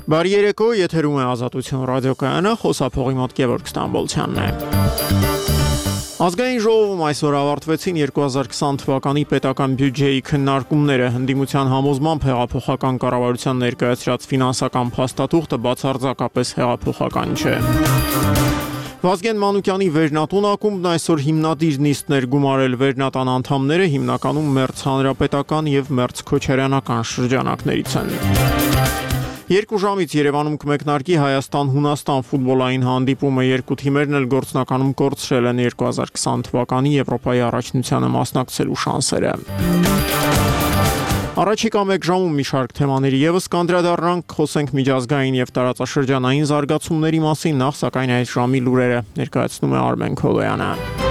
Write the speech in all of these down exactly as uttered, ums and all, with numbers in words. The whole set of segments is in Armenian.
Բարի երեկո, եթերում է Ազատություն ռադիոկայանը, խոսափողի մոտ Գևորգ Ստամբոլցյանն է։ Ազգային ժողովում այսօր ավարտվեցին երկու հազար քսան թվականի պետական բյուջեի քննարկումները, ընդդիմության համոզմամբ հեղափոխական կառավարության ներկայացրած ֆինանսական փաստաթուղթը բացարձակապես հեղափոխական չէ։ Վազգեն Մանուկյանի վերնատուն ակումբն այսօր հիմնադիր նիստներ գումարել, վերնատան անդամները հիմնականում մերձ հանրապետական եւ մերձ քոչարյանական շրջանակներից են։ Երկու ժամից Երևանում կմեկնարկի Հայաստան-Հունաստան ֆուտբոլային հանդիպումը, երկու թիմերն էլ գործնականում կորցրել են երկու հազար քսան թվականի Եվրոպայի առաջնությանը մասնակցելու շանսերը։ Առաջիկա մեկ ժամում մի շարք թեմաների եւս կանդրադառնանք, խոսենք միջազգային եւ տարածաշրջանային զարգացումների մասին, նախ սակայն այս ժամի լուրերը ներկայացնում է Արմեն Քոլոյանը։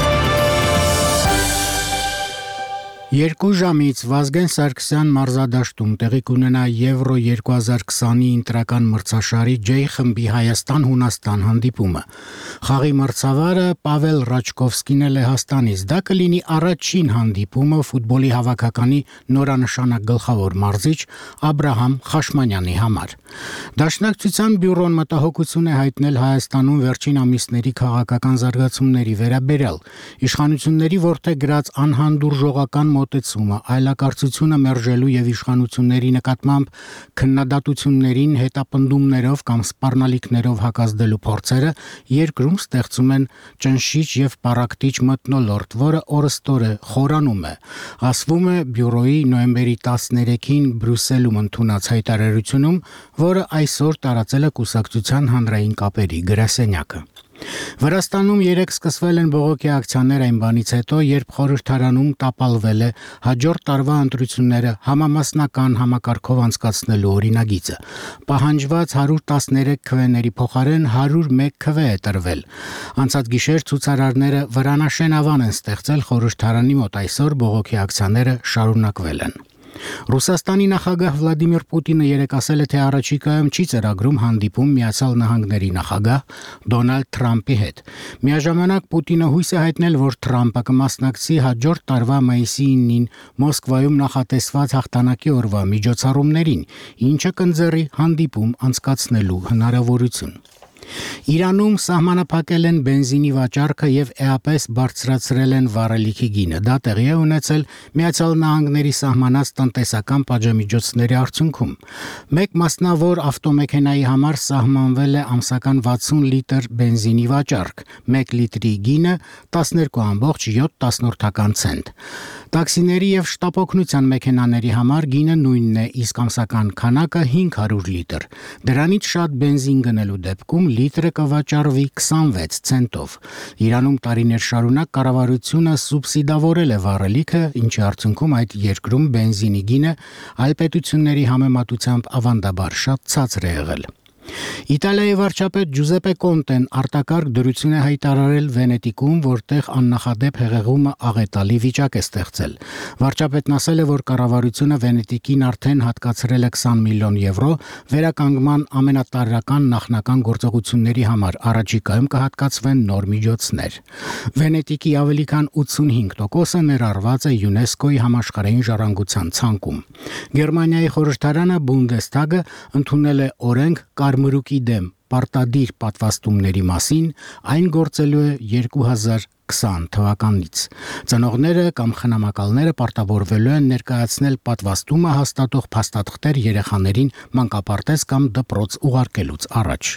Երկու ժամից Վազգեն Սարգսյան մարզադաշտում տեղի կունենա Եվրո երկու հազար քսանի ընտրական մրցաշարի J խմբի Հայաստան-Հունաստան հանդիպումը։ Խաղի մրցավարը Պավել Ռաչկովսկին է Լեհաստանից, դա կլինի առաջին հանդիպումը ֆուտբոլի հավաքականի նորանշանակ գլխավոր մարզիչ Աբրահամ Խաշմանյանի համար։ Դաշնակցության բյուրոն մտահոգություն է հայտնել Հայաստանում վերջին ամիսների քաղաքական զարգացումների վերաբերյալ։ Իշխանությունների որդեգրած անհանդուրժողական մոտեցումը, այլակարծությունը մերժելու եւ իշխանությունների նկատմամբ քննադատություններին հետապնդումներով կամ սպառնալիքներով հակազդելու փորձերը երկրում ստեղծում են ճնշիչ եւ պառակտիչ մթնոլորտ, որը օրըստօրե խորանում է, ասվում է բյուրոյի նոյեմբերի տասներեքին Բրյուսելում ընդունած հայտարարությունում, որը այսօր տարածել է կուսակցության հանրային կապերի գրասենյակը։ Վրաստանում երեկ սկսվել են բողոքի ակցիաներ այն բանից հետո, երբ խորհրդարանում տապալվել է հաջորդ տարվա ընտրությունները համամասնական համակարգով անցկացնելու օրինագիծը։ Պահանջված հարյուր տասներեք քվեների փոխարեն հարյուր մեկ քվե է տրվել։ Անցած գիշեր ցուցարարները վրանաշեն ավան են ստեղծել խորհրդարանի մոտ, այսօր բողոքի ակցիաները շարունակվել են։ Ռուսաստանի նախագահ Վլադիմիր Պուտինը երեկ ասել է, թե առաջիկայում չի ծրագրում հանդիպում Միացյալ Նահանգների նախագահ Դոնալդ Թրամփի հետ։ Միաժամանակ Պուտինը հույս է հայտնել, որ Թրամփը կմասնակցի հաջորդ տարվա մայիսի իննին Մոսկվայում նախատեսված հաղթանակի օրվա միջոցառումներին, ինչը կընձեռի հանդիպում անցկացնելու հնարավորություն։ Իրանում սահմանափակել են բենզինի վաճառքը եւ էապես բարձրացրել են վառելիքի գինը։ Դա տեղի է ունեցել Միացյալ Նահանգների սահմանած տնտեսական պատժամիջոցների արդյունքում։ Մեկ մասնավոր ավտոմեքենայի համար սահմանվել է ամսական վաթսուն լիտր բենզինի վաճառք, մեկ լիտրի գինը տասներկու կoma յոթ ցենտ։ Տաքսիների եւ շտապօգնության մեքենաների համար գինը նույնն է, իսկ ամսական քանակը հինգ հարյուր լիտր։ Դրանից շատ բենզին գնելու դեպքում լիտրը կվաճառվի քսանվեց ցենտով։ Իրանում տարիներ շարունակ կառավարությունը սուբսիդավորել է վառելիքը, ինչի արդյունքում այդ երկրում բենզինի գինը այլ պետությունների համեմատությամբ ավանդաբար շատ ցածր է եղել։ Իտալիայի վարչապետ Ջուզեպե Կոնտեն արտակարգ դրություն է հայտարարել Վենետիկում, որտեղ աննախադեպ հեղեղումը աղետալի վիճակ է ստեղծել։ Վարչապետն ասել է, որ կառավարությունը Վենետիկին արդեն հատկացրել է քսան միլիոն եվրո վերականգնման ամենատարրական նախնական գործողությունների համար, առաջիկայում կհատկացվեն նոր միջոցներ։ Վենետիկի ավելի քան ութսունհինգ տոկոսը ներառված է ՅՈՒՆԵՍԿՕ-ի համաշխարհային ժառանգության ցանկում։ Գերմանիայի խորհրդարանը Բունդեսթագը ընդունել է օրենք Կարմրուկի դեմ պարտադիր պատվաստումների մասին, այն գործելու է երկու հազար քսան թվականից։ Ծնողները կամ խնամակալները պարտավորվելու են ներկայացնել պատվաստումը հաստատող փաստաթղթեր երեխաներին մանկապարտեզ կամ դպրոց ուղարկելուց առաջ։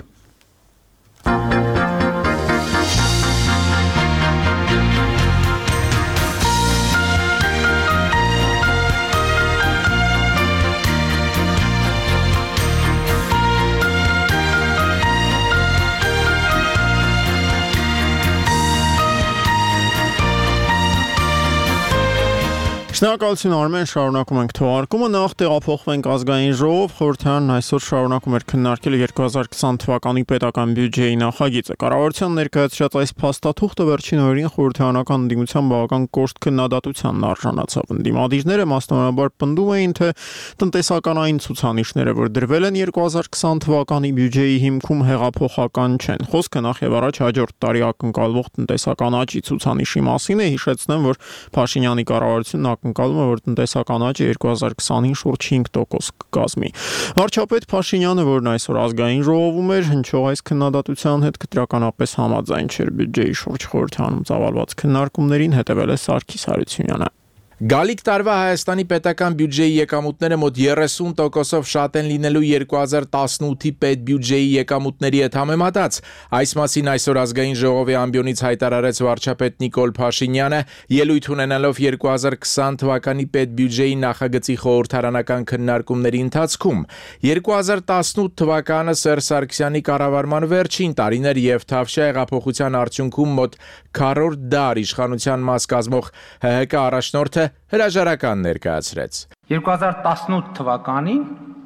Շնորհակալություն Արմեն, շարունակում ենք թողարկումը, նախ տեղափոխվենք ազգային ժողով, խորհրդարանն այսօր շարունակում էր քննարկել երկու հազար քսան թվականի պետական բյուջեի նախագիծը։ Կառավարության ներկայացրած այս փաստաթուղթը վերջին օրերին խորհրդարանական ընդդիմության բավական կոշտ քննադատությանն արժանացավ։ Ընդդիմադիրները մասնավորաբար պնդում էին, թե տնտեսականային ցուցանիշները, որ դրվել են երկու հազար քսան թվականի բյուջեի հիմքում, հեղափոխական չեն։ Խոսքը նախ եւ առաջ հաջորդ տարի ակնկալվող տնտեսական աճի ցուցանիշի մասին է, հիշեցնեմ, որ Փաշինյանի կառավարությունն ակնկալում է, որ տնտեսական աճը երկու հազար քսանին շուրջ հինգ տոկոս կկազմի։ Վարչապետ Փաշինյանը, որն այսօր ազգային ժողովում էր, հնչող այս քննադատության հետ կտրականապես համաձայն չէր բյուջեի շուրջ խորհրդանում ծավալված քննարկումներին, հետևել է Սարգիս Հարությունյանը։ Գալիք տարվա Հայաստանի պետական բյուջեի եկամուտները մոտ երեսուն տոկոսով շատ են լինելու երկու հազար տասնութի պետբյուջեի եկամուտների հետ համեմատած։ Այս մասին այսօր ազգային ժողովի ամբիոնից հայտարարեց վարչապետ Նիկոլ Փաշինյանը, ելույթ ունենալով երկու հազար քսան թվականի պետբյուջեի նախագծի խորհրդարանական քննարկումների ընթացքում։ երկու հազար տասնութ թվականը Սերժ Սարգսյանի կառավարման վերջին տարին էր եւ Թավշյա հեղափոխության արդյունքում մոտ քառորդ դար իշխանության մաս կազմող ՀՀԿ առաջնորդը հրաժարական ներկայացրեց։ երկու հազար տասնութ թվականին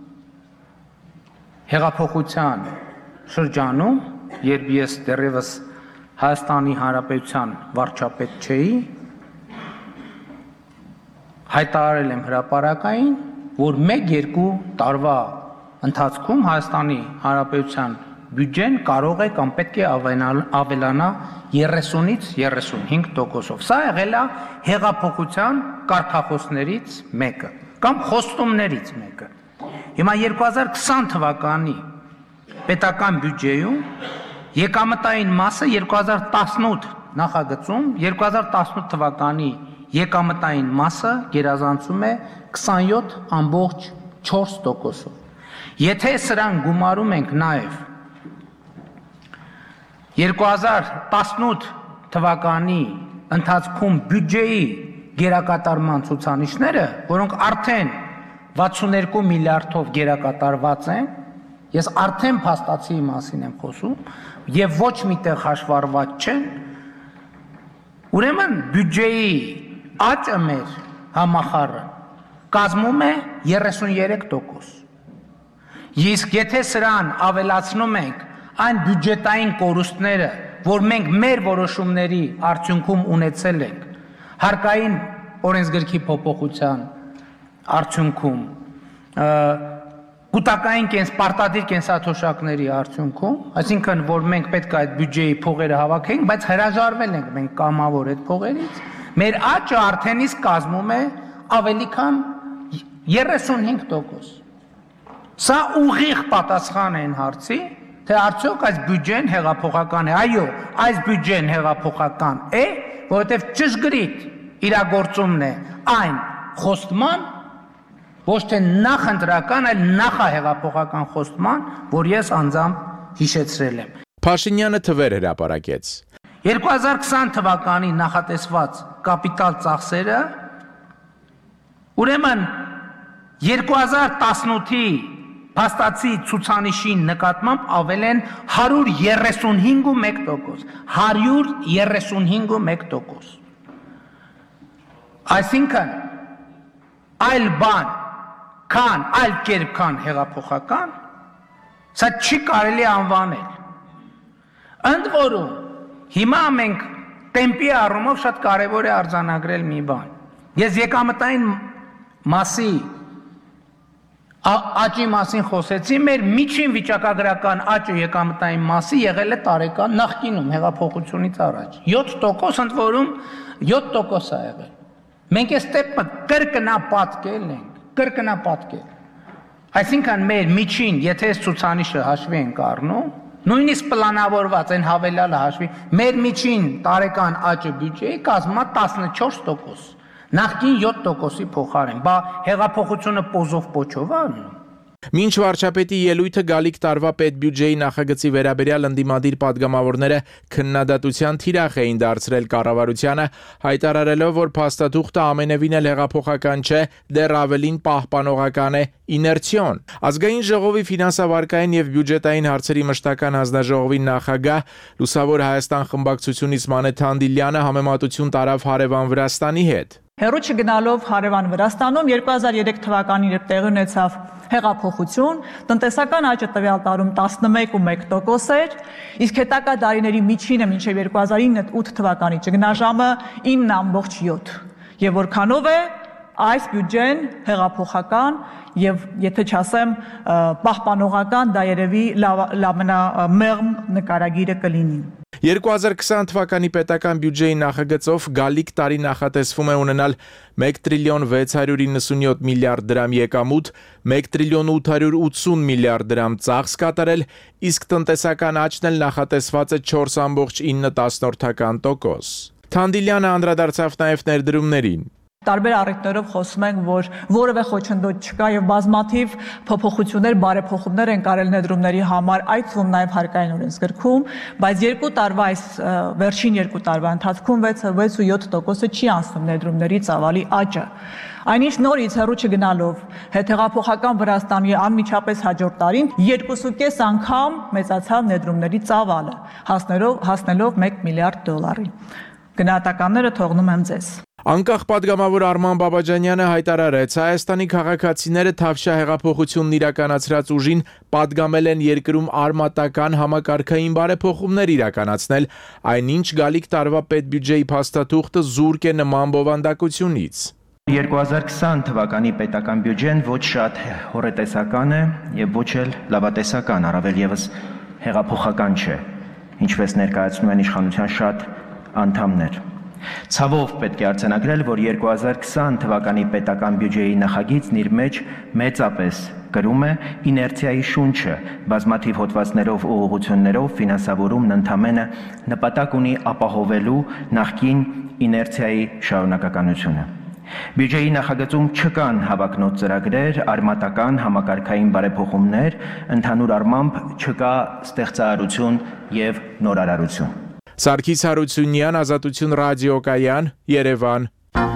հեղափոխության շրջանում, երբ ես դեռևս Հայաստանի Հանրապետության վարչապետ չէի, հայտարարել եմ հրապարակային, որ մեկ-երկու տարվա ընթացքում Հայաստանի Հանրապետության բյուջեն կարող է կամ պետք է ավելանա երեսունից երեսունհինգ տոկոսով։ Սա եղել է հեղափոխության կարգախոսներից մեկը կամ խոստումներից մեկը։ Հիմա երկու հազար քսան թվականի պետական բյուջեում եկամտային մասը երկու հազար տասնութ նախագծում երկու հազար տասնութ թվականի եկամտային մասը գերազանցում է քսանյոթ ամբողջ չորս տոկոսով։ Եթե սրան գումարում ենք նաև երկու հազար տասնութ թվականի ընթացքում բյուջեի գերակատարման ցուցանիշները, որոնք արդեն վաթսուններկու միլիարդով գերակատարված են, ես արդեն փաստացի մասին եմ խոսում, եւ ոչ միտեղ հաշվառված չեն, ուրեմն բյուջեի աճը մեր համախառը կազմում է երեսունյերեք տոկոս։ Իսկ եթե սրան ավելացնում ենք այն բյուջետային կորուստները, որ մենք մեր որոշումների արդյունքում ունեցել ենք, հարկային օրենսգրքի փոփոխության արդյունքում, կൂട്ടակային պարտադիր կենսաթոշակների արդյունքում, այսինքն որ մենք պետք է այդ բյուջեի փողերը հավաքենք, բայց հրաժարվել ենք մենք կամավոր այդ փողերից, մեր աճը արդեն իսկ կազմում է ավելի քան երեսունհինգ տոկոս։ Սա ուղիղ պատասխան է այն հարցի, թե արդյոք այս բյուջեն հեղափոխական է։ Այո, այս բյուջեն հեղափոխական է, որովհետև ճշգրիտ իրագործումն է այն խոստման, ոչ թե նախընտրական, այլ նախահեղափոխական խոստման, որ ես անձամբ հիշեցրել եմ։ Փաշինյանը թվեր հրապարակեց։ երկու հազար քսան թվականի նախատեսված կապիտալ ծախսերը, ուրեմն երկու հազար տասնութի փաստացի ցուցանիշի նկատմամբ ավել են հարյուր երեսունհինգ ու մեկ տոկոս, հարյուր երեսունհինգ ու մեկ տոկոս։ Այսինքն այլ բան, քան այլ կերպ քան հեղափոխական, սա չի կարելի անվանել։ Ընդ որում, հիմա մենք տեմպի առումով շատ կարևոր է արձանագրել մի բան։ Ես եկամտային մասի աճի մասին խոսեցի, մեր միջին վիճակագրական աճը եկամտային մասի եղել է տարեկան նախկինում հեղափոխությունից առաջ։ յոթ տոկոս, ընդ որում յոթ տոկոս է եղել։ Մենք այս տեպը կրկնապատկել ենք, կրկնապատկել։ Այսինքն մեր միջին, եթե այս ցուցանիշը հաշվի ենք առնում, նույնիսկ պլանավորված այն հավելյալը հաշվի, մեր միջին տարեկան աճը բյուջեի կազմում է տասնչորս տոկոս։ Նախկին յոթ տոկոսի փոխարեն, բա հեղափոխությունը պոզով պոչով է անում։ Մինչ վարչապետի ելույթը գալիք տարվա պետբյուջեի նախագծի վերաբերյալ ընդդիմադիր պատգամավորները քննադատության թիրախ էին դարձրել կառավարությանը, հայտարարելով, որ փաստաթուղթը ամենևին էլ հեղափոխական չէ, դեռ ավելին պահպանողական է, իներցիոն։ Ազգային ժողովի ֆինանսավարկային եւ բյուջետային հարցերի մշտական հանձնաժողովի նախագահ Լուսավոր Հայաստան խմբակցությունից Մանեթ Հանդիլյանը համեմատություն տարավ հարևան Վրաստանի հետ։ Հերո չգնալով հարևան Վրաստանում երկու հազար երեք թվականին երբ տեղի ունեցավ հեղափոխություն, տնտեսական աճը տվյալ տարում տասնմեկ ու մեկ տոկոս էր, իսկ հետագա տարիների միջինը մինչև երկու հազար ութ թվականի ճգնաժամը ինը ամբողջ յոթ։ Եվ որքանով է այս բյուջեն հեղափոխական եւ եթե չասեմ պահպանողական, դա երևի ամենամեղմ նկարագիրը կլինի։ երկու հազար քսան թվականի պետական բյուջեի նախագծով գալիք տարի նախատեսվում է ունենալ մեկ տրիլիոն վեց հարյուր իննսունյոթ միլիարդ դրամ եկամուտ, մեկ տրիլիոն ութ հարյուր ութսուն միլիարդ դրամ ծախս կատարել, իսկ տնտեսական աճն էլ նախատեսված է չորս կόμma ինը տոկոս։ Թանդիլյանը անդրադարձավ նաև ներդրումներին։ Տարբեր առիթներով խոսում ենք, որ որևէ խոչընդոտ չկա եւ բազմաթիվ փոփոխություններ, բարեփոխումներ են կարել ներդրումների համար, այդ թվում նաեւ հարկային օրենսգրքում, բայց երկու տարվա այս վերջին երկու տարվա ընթացքում վեց ու յոթ տոկոսը չի անցնում ներդրումների ծավալի աճը։ Այնինչ նորից հեռու չգնալով հետհեղափոխական Վրաստանի անմիջապես հաջորդ տարին երկու կես անգամ մեծացավ ներդրումների ծավալը, հասնելով հասնելով մեկ միլիարդ դոլարի։ Գնահատականները թողնում եմ ձեզ։ Անկախ պատգամավոր Արման Բաբաջանյանը հայտարարեց, Հայաստանի քաղաքացիները Թավշյա հեղափոխությունն իրականացրած ուժին պատգամել են երկրում արմատական համակարգային բարեփոխումներ իրականացնել, այնինչ գալիք տարվա պետբյուջեի փաստաթուղթը զուրկ է նման բովանդակությունից։ երկու հազար քսան թվականի պետական բյուջեն ոչ շատ հոռետեսական է եւ ոչ էլ լավատեսական, առավել եւս հեղափոխական չէ, ինչպես ներկայացնում են իշխանության շատ անդամներ։ Ցավով պետք է արձանագրել, որ երկու հազար քսան թվականի պետական բյուջեի նախագիծն իր մեջ մեծապես կրում է իներցիայի շունչը, բազմաթիվ հոդվածներով ու ուղղություններով ֆինանսավորումն ընդամենը նպատակ ունի ապահովելու նախկին իներցիայի շարունակականությունը։ Բյուջեի նախագծում չկան հավակնոտ ծրագրեր, արմատական համակարգային բարեփոխումներ, ընդհանուր առմամբ չկա ստեղծարարություն եւ նորարարություն։ Սարգիս Հարությունյան, Ազատություն ռադիոկայան, Երևան։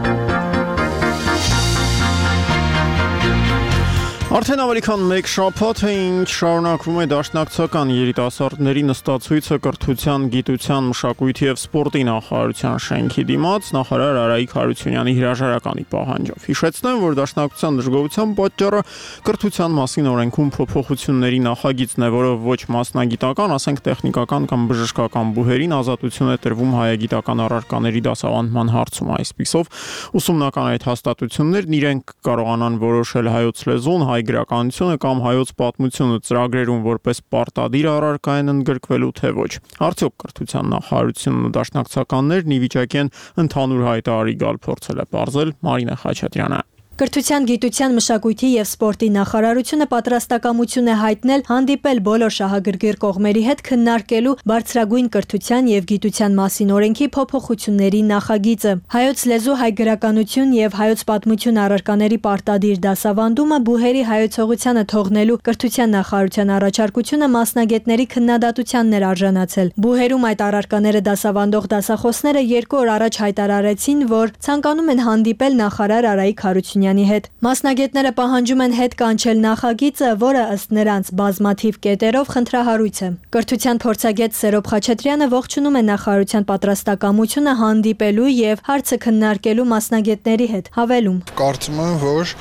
Արդեն ավելի քան մեկ շաբաթ է, ինչ շարունակվում է դաշնակցական երիտասարդների նստացույցը կրթության, գիտության, մշակույթի եւ սպորտի նախարարության շենքի դիմաց նախարար Արայիկ Հարությունյանի հրաժարականի պահանջով։ Հիշեցնեմ, որ դաշնակցության դժգոհության պատճառը կրթության մասին օրենքում փոփոխությունների նախագիծն է, որը ոչ մասնագիտական, ասենք տեխնիկական կամ բժշկական բուհերին ազատություն է տրվում հայագիտական առարկաների դասավանդման հարցում։ Այսպիսով, ուսումնական այդ հաստատություններն իրենք կարողանան որոշել հայոց լեզուն, հայ գրականությունը կամ հայոց պատմությունը ծրագրերում որպես պարտադիր առարկա են ընդգրկվելու թե ոչ։ Արդյոք կրթության նախարարությունն ու դաշնակցականներն ի վիճակի են ընդհանուր հայտարարի գալ փորձել է պարզել Մարինե Խաչատրյանը։ Կրթության, գիտության, մշակույթի եւ սպորտի նախարարությունը պատրաստակամություն է հայտնել հանդիպել բոլոր շահագրգիռ կողմերի հետ քննարկելու բարձրագույն կրթության եւ գիտության մասին օրենքի փոփոխությունների նախագիծը։ Հայոց լեզու, հայ գրականություն եւ հայոց պատմություն առարկաների պարտադիր դասավանդումը բուհերի հայեցողությանը թողնելու կրթության նախարարության առաջարկությունը մասնագետների քննադատությանն էր արժանացել։ Բուհերում այդ առարկաները դասավանդող դասախոսները երկու օր առաջ հայտարարեցին, որ ցանկանում են հանդիպել նախարար Արայիկ Հարությունյանի հետ։ Մասնագետները պահանջում են հետ կանչել նախագիծը, որը ըստ նրանց բազմաթիվ կետերով խնդրահարույց է։ Կրթության փորձագետ Սերոբ Խաչատրյանը ողջունում է նախարարության պատրաստակամությունը հանդիպելու եւ հարցը քննարկելու մասնագետների հետ, հավելում. Կարծում եմ, որ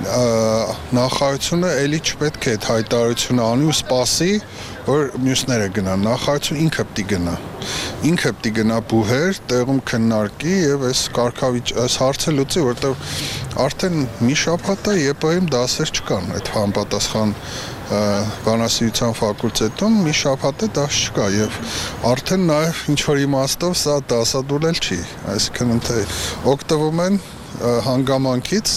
նախարարությունը ելի չպետք է այդ հայտարարությունը անի ու սպասի, որ մյուսները գնան, նախարարությունը ինքը պիտի գնա։ Ինքը պիտի գնա բուհեր, տեղում քննարկի եւ այս կարգավիճ այս հարցը լուծի, որտեղ արդեն մի շաբաթ է ԵՊՀ-ում դասեր չկան, այդ համապատասխան բանասիրության ֆակուլտետում մի շաբաթ է դաս չկա եւ արդեն նաեւ ինչ որ իմաստով սա դասադուլել չի, այսինքն ընդ օգտվում են հանգամանքից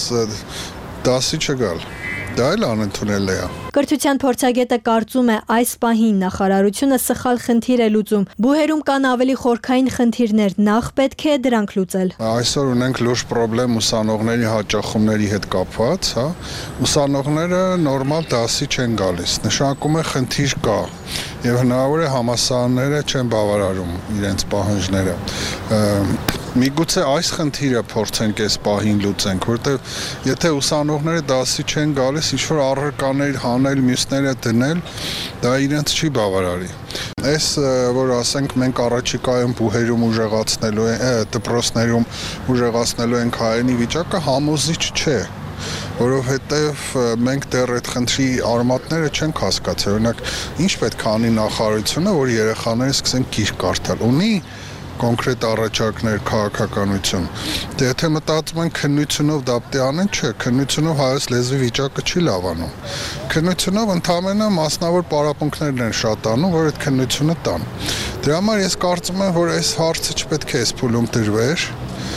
դասի չգալ։ Դա էլ անընդունել է։ Կրթության փորձագետը կարծում է այս պահին նախարարությունը սխալ խնդիր է լուծում։ Բուհերում կան ավելի խորքային խնդիրներ, նախ պետք է դրանք լուծել։ Այսօր ունենք լուրջ խնդրեմ ուսանողների հաճախումների հետ կապված, հա։ Ուսանողները նորմալ դասի չեն գալիս։ Նշանակում է խնդիր կա եւ հնարավոր է համալսարանները չեն բավարարում իրենց պահանջները։ Միգուցե այս խնդիրը փորձենք այս պահին լուծենք, որտեղ եթե ուսանողները դասի չեն գալիս, ինչ որ առարկաներ հանել, մյուսները դնել, դա իրենց չի բավարարի։ Այս որ ասենք մենք առաջիկայում բուհերում ուժեղացնելու են, դպրոցներում ուժեղացնելու ենք հայերենի վիճակը համոզիչ չէ, որովհետև մենք դեռ այդ խնդրի արմատները չենք հասկացել։ Օրինակ, ինչ պետք է անի նախարարությունը, որ երեխաները սկսեն գիրք կարդալ։ Ունի կոնկրետ առաջարկներ քաղաքականություն։ Դե եթե մտածում են քննությունով դա պետք է անեն, չէ, քննությունով հայոց լեզվի վիճակը չի լավանում։ Քննությունով ընդհանրապես մասնավոր պարապմունքներն են շատանում, որ այդ քննությունը տան։ Դրա համար ես կարծում եմ, որ այս հարցը չպետք է այս փուլում դրվեր։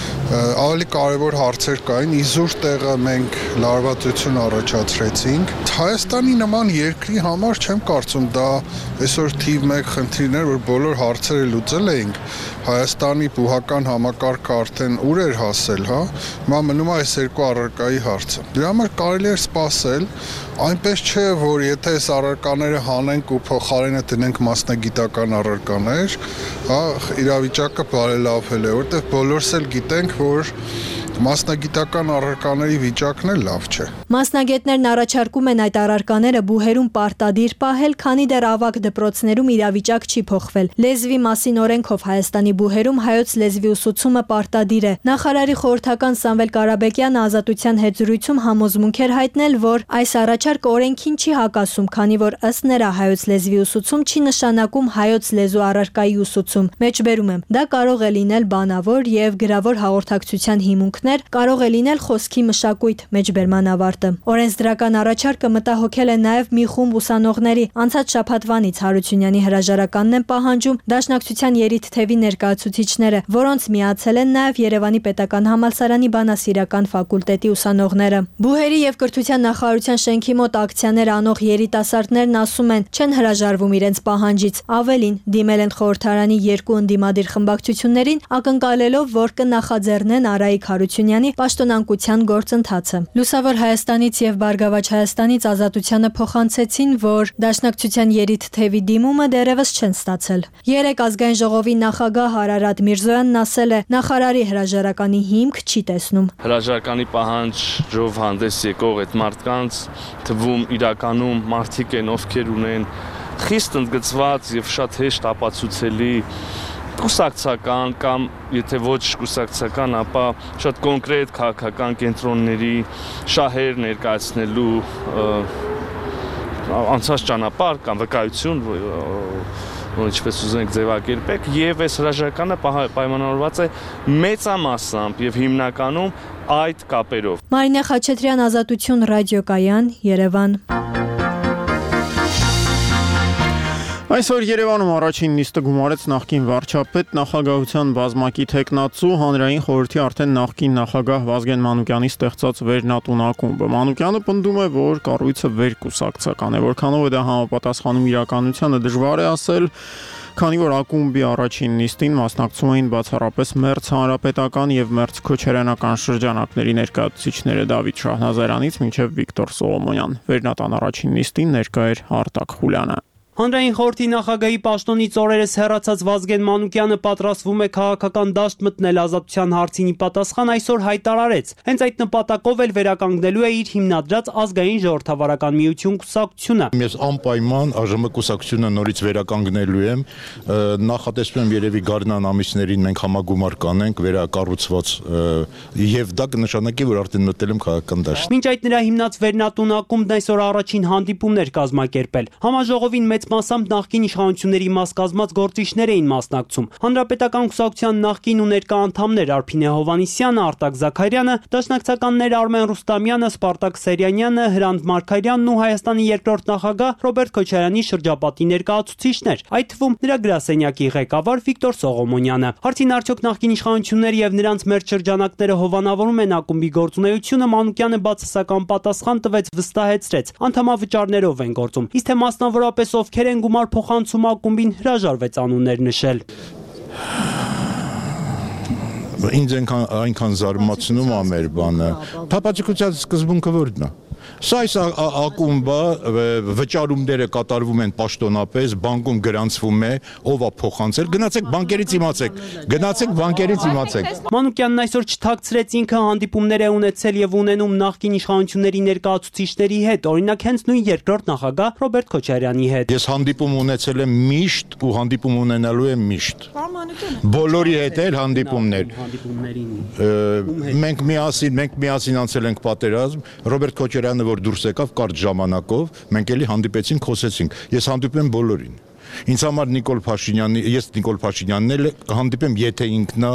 Ավելի կարևոր հարցեր կային, իզուր տեղը մենք լարվածություն առաջացրեցինք։ Հայաստանի նման երկրի համար չեմ կարծում դա այսօր թիվ մեկ խնդիրներ, որ բոլոր հարցերը լուծել էինք։ Հայաստանի բուհական համակարգը արդեն ուր էր հասել, հա։ Հիմա մնում է այս երկու առարկայի հարցը։ Դրա համար կարելի էր սպասել, այնպես չէ, որ եթե այս առարկաները հանենք ու փոխարենը դնենք մասնագիտական առարկաներ, հա, իրավիճակը բարելավել է, որտեղ բոլորս էլ գիտենք, որ մասնագիտական առարկաների վիճակն էլ լավ չէ։ Մասնագետներն առաջարկում են այդ առարկաները բուհերում պարտադիր պահել, քանի դեռ ավագ դպրոցներում իրավիճակ չի փոխվել։ Լեզվի մասին օրենքով Հայաստանի բուհերում հայոց լեզվի ուսուցումը պարտադիր է։ Նախարարի խորհրդական Սամվել Կարաբեկյանը Ազատության հետ զրույցում համոզմունք էր հայտնել, որ այս առաջարկը օրենքին չի հակասում, քանի որ ըստ նրա հայոց լեզվի ուսուցում չի նշանակում հայոց լեզու առարկայի ուսուցում։ Մեջբերում եմ, դա կարող է լինել բանավոր եւ գրավոր հաղորդակցության հիմունքներ, կարող է լինել խոսքի մշակույթ, մեջբերման ավարտը։ Օրենսդրական առաջարկը մտահոգել է նաև մի խումբ ուսանողների։ Անցած շաբաթվանից Հարությունյանի հրաժարականն են պահանջում դաշնակցության երիտ թևի ներկայացուցիչները, որոնց միացել են նաև Երևանի պետական համալսարանի բանասիրական ֆակուլտետի ուսանողները։ Բուհերի եւ կրթության նախարարության շենքի մոտ ակցիաներ անող երիտասարդներն ասում են, չեն հրաժարվում իրենց պահանջից։ Ավելին, դիմել են խորհրդարանի երկու ընդդիմադիր խմբակցություններին, ակնկալելով, որ կնախաձեռնեն Արայիկ Հարությունյանի պաշտոնանկության գործընթացը։ Լուսավոր Հայաստանից եւ Բարգավաճ Հայաստանից Ազատությանը փոխանցեցին, որ դաշնակցության երիտ թևի դիմումը դեռևս չեն ստացել։ Երեք ազգային ժողովի նախագահ Արարատ Միրզոյանն ասել է, նախարարի հրաժարականի հիմք չի տեսնում։ Հրաժարականի պահանջով հանդես եկող այդ մարդկանց թվում իրականում մարդիկ են, ովքեր ունեն խիստ ընդգծված եւ շատ հեշտ ապացուցելի կուսակցական կամ եթե ոչ կուսակցական, ապա շատ կոնկրետ քաղաքական կենտրոնների շահեր ներկայացնելու անցած ճանապարհ կամ վկայություն, ինչպես ուզենք ձևակերպեք, եւ այս հրաժարականը պայմանավորված է մեծամասամբ եւ հիմնականում այդ կապերով։ Մարինե Խաչատրյան, Ազատություն ռադիոկայան, Երևան։ Այսօր Երևանում առաջին նիստը գումարեց նախկին վարչապետ, նախագահության բազմակի թեկնածու, հանրային խորհրդի արդեն նախկին նախագահ Վազգեն Մանուկյանի ստեղծած Վերնատուն ակումբը։ Մանուկյանը պնդում է, որ կառույցը վերկուսակցական է, որքանով է դա համապատասխանում իրականությանը դժվար է ասել, քանի որ ակումբի առաջին նիստին մասնակցում էին բացառապես մերձ հանրապետական եւ մերձ քոչարյանական շրջանակների ներկայացուցիչները Դավիթ Շահնազարանից մինչեւ Վիկտոր Սողոմոնյան։ Վերնատան առաջին նիստին ներկա էր Արտակ Խուլյանը։ Հանրային խորհրդի նախագահի պաշտոնից օրերս հեռացած Վազգեն Մանուկյանը պատրաստվում է քաղաքական դաշտ մտնել ազատության հարցին ի պատասխան այսօր հայտարարեց։ Հենց այդ նպատակով էլ վերականգնելու է իր հիմնադրած ազգային ժողովրդավարական միություն կուսակցությունը։ Ես անպայման ԱԺՄ կուսակցությունը նորից վերականգնելու եմ, նախատեսում եմ երևի գարնան ամիսներին մենք համագումար կանենք վերակառուցված եւ դա կնշանակի, որ արդեն մտել եմ քաղաքական դաշտ։ Մինչ այդ նրա հիմնած Վերնատուն ակումբն այսօր առաջին հանդիպումներ կազմակերպել։ Համաժողովին մեծ մասամբ նախկին իշխանությունների մաս կազմած գործիչներ էին մասնակցում։ Հանրապետական կուսակցության նախկին ու ներկա անդամներ Արփինե Հովանիսյանը, Արտակ Զաքարյանը, դաշնակցականներ Արմեն Ռուստամյանը, Սպարտակ Սերյանյանը, Հրանտ Մարգարյանն ու Հայաստանի երկրորդ նախագահ Ռոբերտ Քոչարյանի շրջապատի ներկայացուցիչներ, այդ թվում նրա գրասենյակի ղեկավար Վիկտոր Սողոմոնյանը։ Հարցին արդյոք նախկին իշխանությունները եւ նրանց մերձ շրջանակները հովանավորում են ակումբի գործունեությունը, Մանուկյանը բացասական պատասխան տվեց, վստահեցրեց, անդամավճարներով են գործում։ Իսկ թե մասնավորապես ովքեր են գումար փոխանցում ակումբին, հրաժարվեց անուններ նշել։ Ինձ այնքան զարմացնում է մեր բանը։ Փապացիկության սկզբունքը որն է։ Սա այս ակումբը վճարումները կատարվում են պաշտոնապես, բանկում գրանցվում է, ով է փոխանցել։ Գնացեք բանկերից իմացեք։ Գնացեք բանկերից իմացեք։ Մանուկյանն այսօր չթաքցրեց ինքը հանդիպումներ է ունեցել եւ ունենում նախկին իշխանությունների ներկայացուցիչների հետ, օրինակ հենց նույն երկրորդ նախագահ Ռոբերտ Քոչարյանի հետ։ Ես հանդիպում ունեցել եմ միշտ ու հանդիպում ունենալու եմ միշտ։ Բոլորի հետ էլ հանդիպումներ։ Մենք միասին, մենք միասին անցել ենք պատերազմ, Ռոբերտ Քոչարյանը որ դուրս եկավ կարճ ժամանակով, մենք էլի հանդիպեցինք, խոսեցինք։ Ես հանդիպում եմ բոլորին։ Ինձ համար Նիկոլ Փաշինյանի, ես Նիկոլ Փաշինյանն էլ հանդիպեմ, եթե ինքն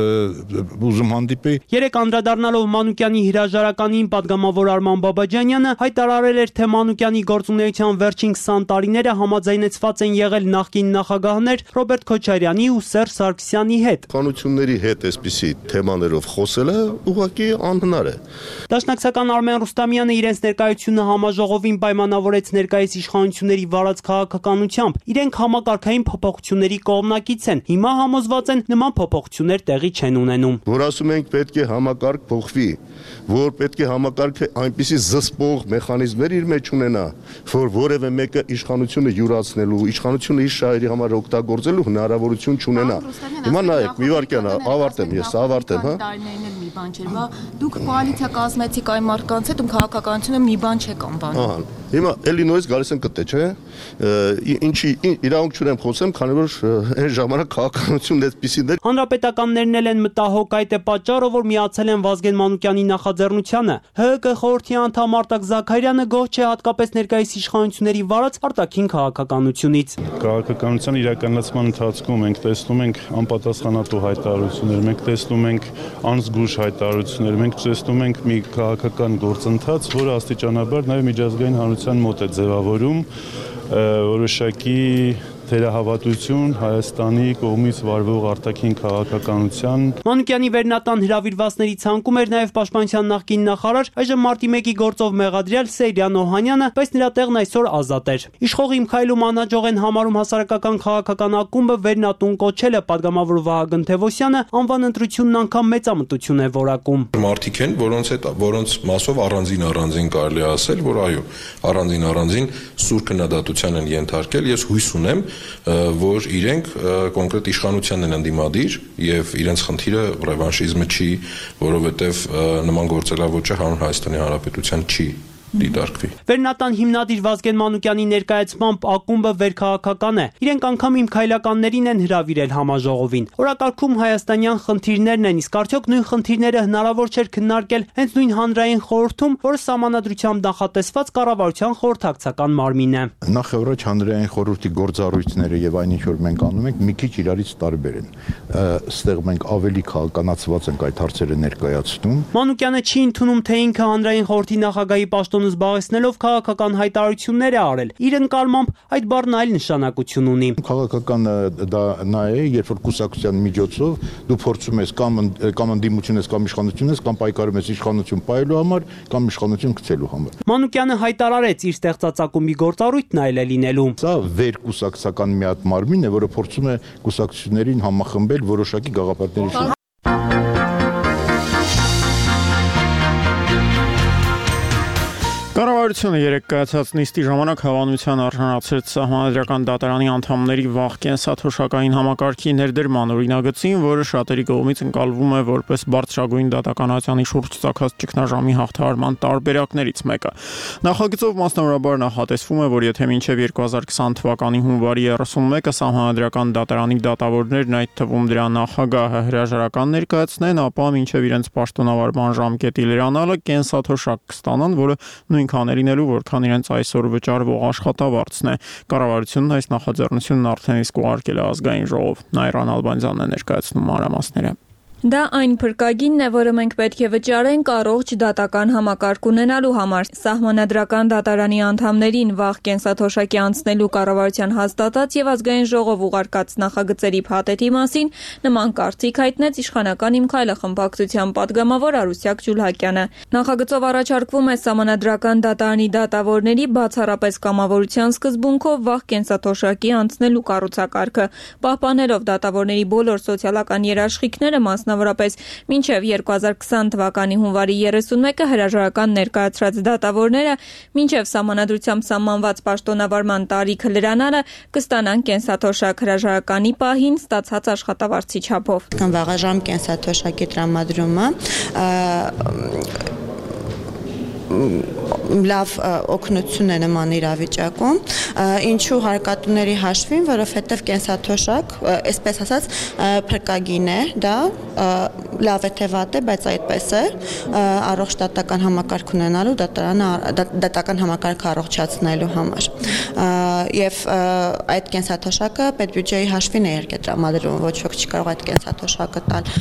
ուզում հանդիպի։ Երեք անդրադառնալով Մանուկյանի հրաժարականին, պատգամավոր Արման Բաբաջանյանը հայտարարել էր, թե Մանուկյանի գործունեության վերջին քսան տարիները համաձայնեցված են եղել նախկին նախագահներ Ռոբերտ Քոչարյանի ու Սերժ Սարգսյանի հետ։ Իշխանությունների հետ այսպիսի թեմաներով խոսելը ուղղակի անհնար է։ Դաշնակցական Արմեն Ռուստամյանը իրենց ներկայությունը համաժողովին պայմանավորեց ներկայիս իշխանությունների վարած քաղաքականությամբ։ Իրենք համակարգային փոփոխությունների կողմնակից են։ Հիմա համոզված են նման փոփոխություններ տեղի չեն ունենում։ Որ ասում ենք պետք է համակարգ փոխվի, որ պետք է համակարգը այնպիսի զսպող մեխանիզմներ իր մեջ ունենա, որ որևէ մեկը իշխանությունը յուրացնելու, իշխանությունը իր շահերի համար օգտագործելու հնարավորություն չունենա։ Հիմա նայեք, մի վարքյան ավարտեմ, ես ավարտեմ, հա։ Տարիներին էլ մի բան չէր, բա դուք կոալիցիա կազմեցիք այն մարդկանց հետ, ում քաղաքականությունը մի բան չեք անվանում։ Ահա, հիմա էլի նույնիսկ գալիս են կտե, չէ՞։ Ինչի իրավունք չունեմ խոսեմ, քանի որ այն ժամանակ քաղաքականությունն այդպիսին էր։ Հանրապետականներն էլ են մտահոգ, այդ է պատճառը, որ միացել են Վազգեն Մանուկյանի նախաձեռնությանը։ ՀՀԿ խորհրդի անդամ Արտակ Զաքարյանը գոհ չէ հատկապես ներկայիս իշխանությունների վարած արտաքին քաղաքականությունից։ Քաղաքականության իրականացման ընթացքում մենք տեսնում ենք անպատասխանատու հայտարարություններ, մենք տեսնում ենք անզգույշ հայտարարություններ, մենք տեսնում ենք մի քաղաքական գործընթաց, որը աստիճանաբար նաև միջազգային հանրության մոտ է ձևավորում որոշակի թերահավատություն Հայաստանի կողմից վարվող արտաքին քաղաքականության։ Մանուկյանի վերնատան հրավիրվածների ցանկում էր նաև պաշտպանության նախկին նախարար, այժմ մարտի մեկի գործով մեղադրյալ Սեյրան Օհանյանը, բայց նրա տեղն այսօր ազատ էր։ Իշխող Իմ Քայլում անհաջող են համարում հասարակական քաղաքական ակումբը վերնատուն կոչելը, պատգամավոր Վահագն Թևոսյանը անվան ընտրությունն անգամ մեծամտություն է որակում։ Մարդիկ են, որոնց հետ որոնց մասով առանձին առանձին կարելի է ասել, որ այո, առանձին առանձին սուր քննադատության են ենթարկել, ես հույս ունեմ, որ իրենք կոնկրետ իշխանությանն են ընդդիմադիր եւ իրենց խնդիրը ռևանշիզմը չի, որովհետեւ նման գործելավոճը հանուն Հայաստանի Հանրապետության չի դիտարկվի։ Վերնատան հիմնադիր Վազգեն Մանուկյանի ներկայացմամբ ակումբը վերքաղաքական է։ Իրենք անգամ Իմ Քայլականներին են հրավիրել համաժողովին։ Օրակարգում հայաստանյան խնդիրներն են, իսկ արդյոք նույն խնդիրները հնարավոր չէր քննարկել հենց նույն հանրային խորհրդում, որը սահմանադրությամբ նախատեսված կառավարության խորհրդակցական մարմին է։ Նախ եւ առաջ հանրային խորհրդի գործառույթները եւ այն ինչ որ մենք անում ենք, մի քիչ իրարից տարբեր են։ Այստեղ մենք ավելի քաղաքականացված ենք այդ հարցերը ներկայացնում։ Մանուկյանը չի ընդունում, թե ինքը հանրային խորհրդի նախագահի պաշտոն զբաղեցնելով քաղաքական հայտարարություններ է արել։ Իր ընկալմամբ այդ բառն այլ նշանակություն ունի։ Քաղաքական դա նա է, երբ որ կուսակցության միջոցով դու փորձում ես կամ կամ ընդդիմություն ես, կամ իշխանություն ես, կամ պայքարում ես իշխանություն պահելու համար, կամ իշխանություն գցելու համար։ Մանուկյանը հայտարարեց իր ստեղծած ակումբի գործառույթն այլ է լինելու։ Սա վերկուսակցական մի հատ մարմին է, որը փորձում է կուսակցություններին համախմբել որոշակի գաղափարների շուրջ։ Կառավարությունը երեք կայացած նիստի ժամանակ հավանության արժանացրեց Սահմանադրական դատարանի անդամների վաղ կենսաթոշակային համակարգի ներդրման օրինագծին, որը շատերի կողմից ընկալվում է որպես բարձրագույն դատականացանի շուրջ ծագած ճգնաժամի հաղթահարման տարբերակներից մեկը։ Նախագծով մասնավորաբար նախատեսվում է, որ եթե մինչև երկու հազար քսան թվականի հունվարի երեսունմեկը Սահմանադրական դատարանի դատավորներն, այդ թվում դրա նախագահը, հրաժարական ներկայացնեն, ապա մինչև իրենց պաշտոնավարման ժամկետի լրանալը կենսաթոշակ կստանան, որը նույնքան է լինելու, որքան իրենց այսօր վճարվող աշխատավարձն է։ Կառավարությունն այս նախաձեռնությունն արդեն իսկ ուղարկել է ազգային ժողով։ Նայրան Ալբանյանն է ներկայացնում մանրամասները։ Դա այն փրկագինն է, որը մենք պետք է վճարենք առողջ դատական համակարգ ունենալու համար։ Սահմանադրական դատարանի անդամներին վաղ կենսաթոշակի անցնելու կառավարության հաստատած եւ ազգային ժողով ուղարկած նախագծերի փաթեթի մասին նման կարծիք հայտնեց իշխանական Իմ Քայլը խմբակցության պատգամավոր Արուսյակ Ջուլհակյանը։ Նախագծով առաջարկվում է Սահմանադրական դատարանի դատավորների բացառապես կամավորության սկզբունքով վաղ կենսաթոշակի անցնելու կառուցակարգը, պահպանելով դատավորների բոլոր սոցիալական երաշխիքները, մասնավորապես մինչև երկու հազար քսան թվականի հունվարի երեսունմեկը հրաժարական ներկայացրած դատավորները մինչև սահմանադրությամբ սահմանված պաշտոնավարման տարիքը լրանալը կստանան կենսաթոշակ հրաժարականի պահին ստացած աշխատավարձի չափով։ Վաղաժամ կենսաթոշակի տրամադրումը լավ օգնություն է նման իրավիճակում, ինչու հարկատուների հաշվին, որովհետև կենսաթոշակ, այսպես ասած, փրկագին է, դա լավ է թե վատ է, բայց այդպես է, առողջ դատական համակարգ ունենալու, դատական համակարգը առողջացնելու համար։ եւ այդ կենսաթոշակը պետբյուջեի հաշվին է երկրամադրվում, ոչ ոք չի կարող այդ կենսաթոշակը տալ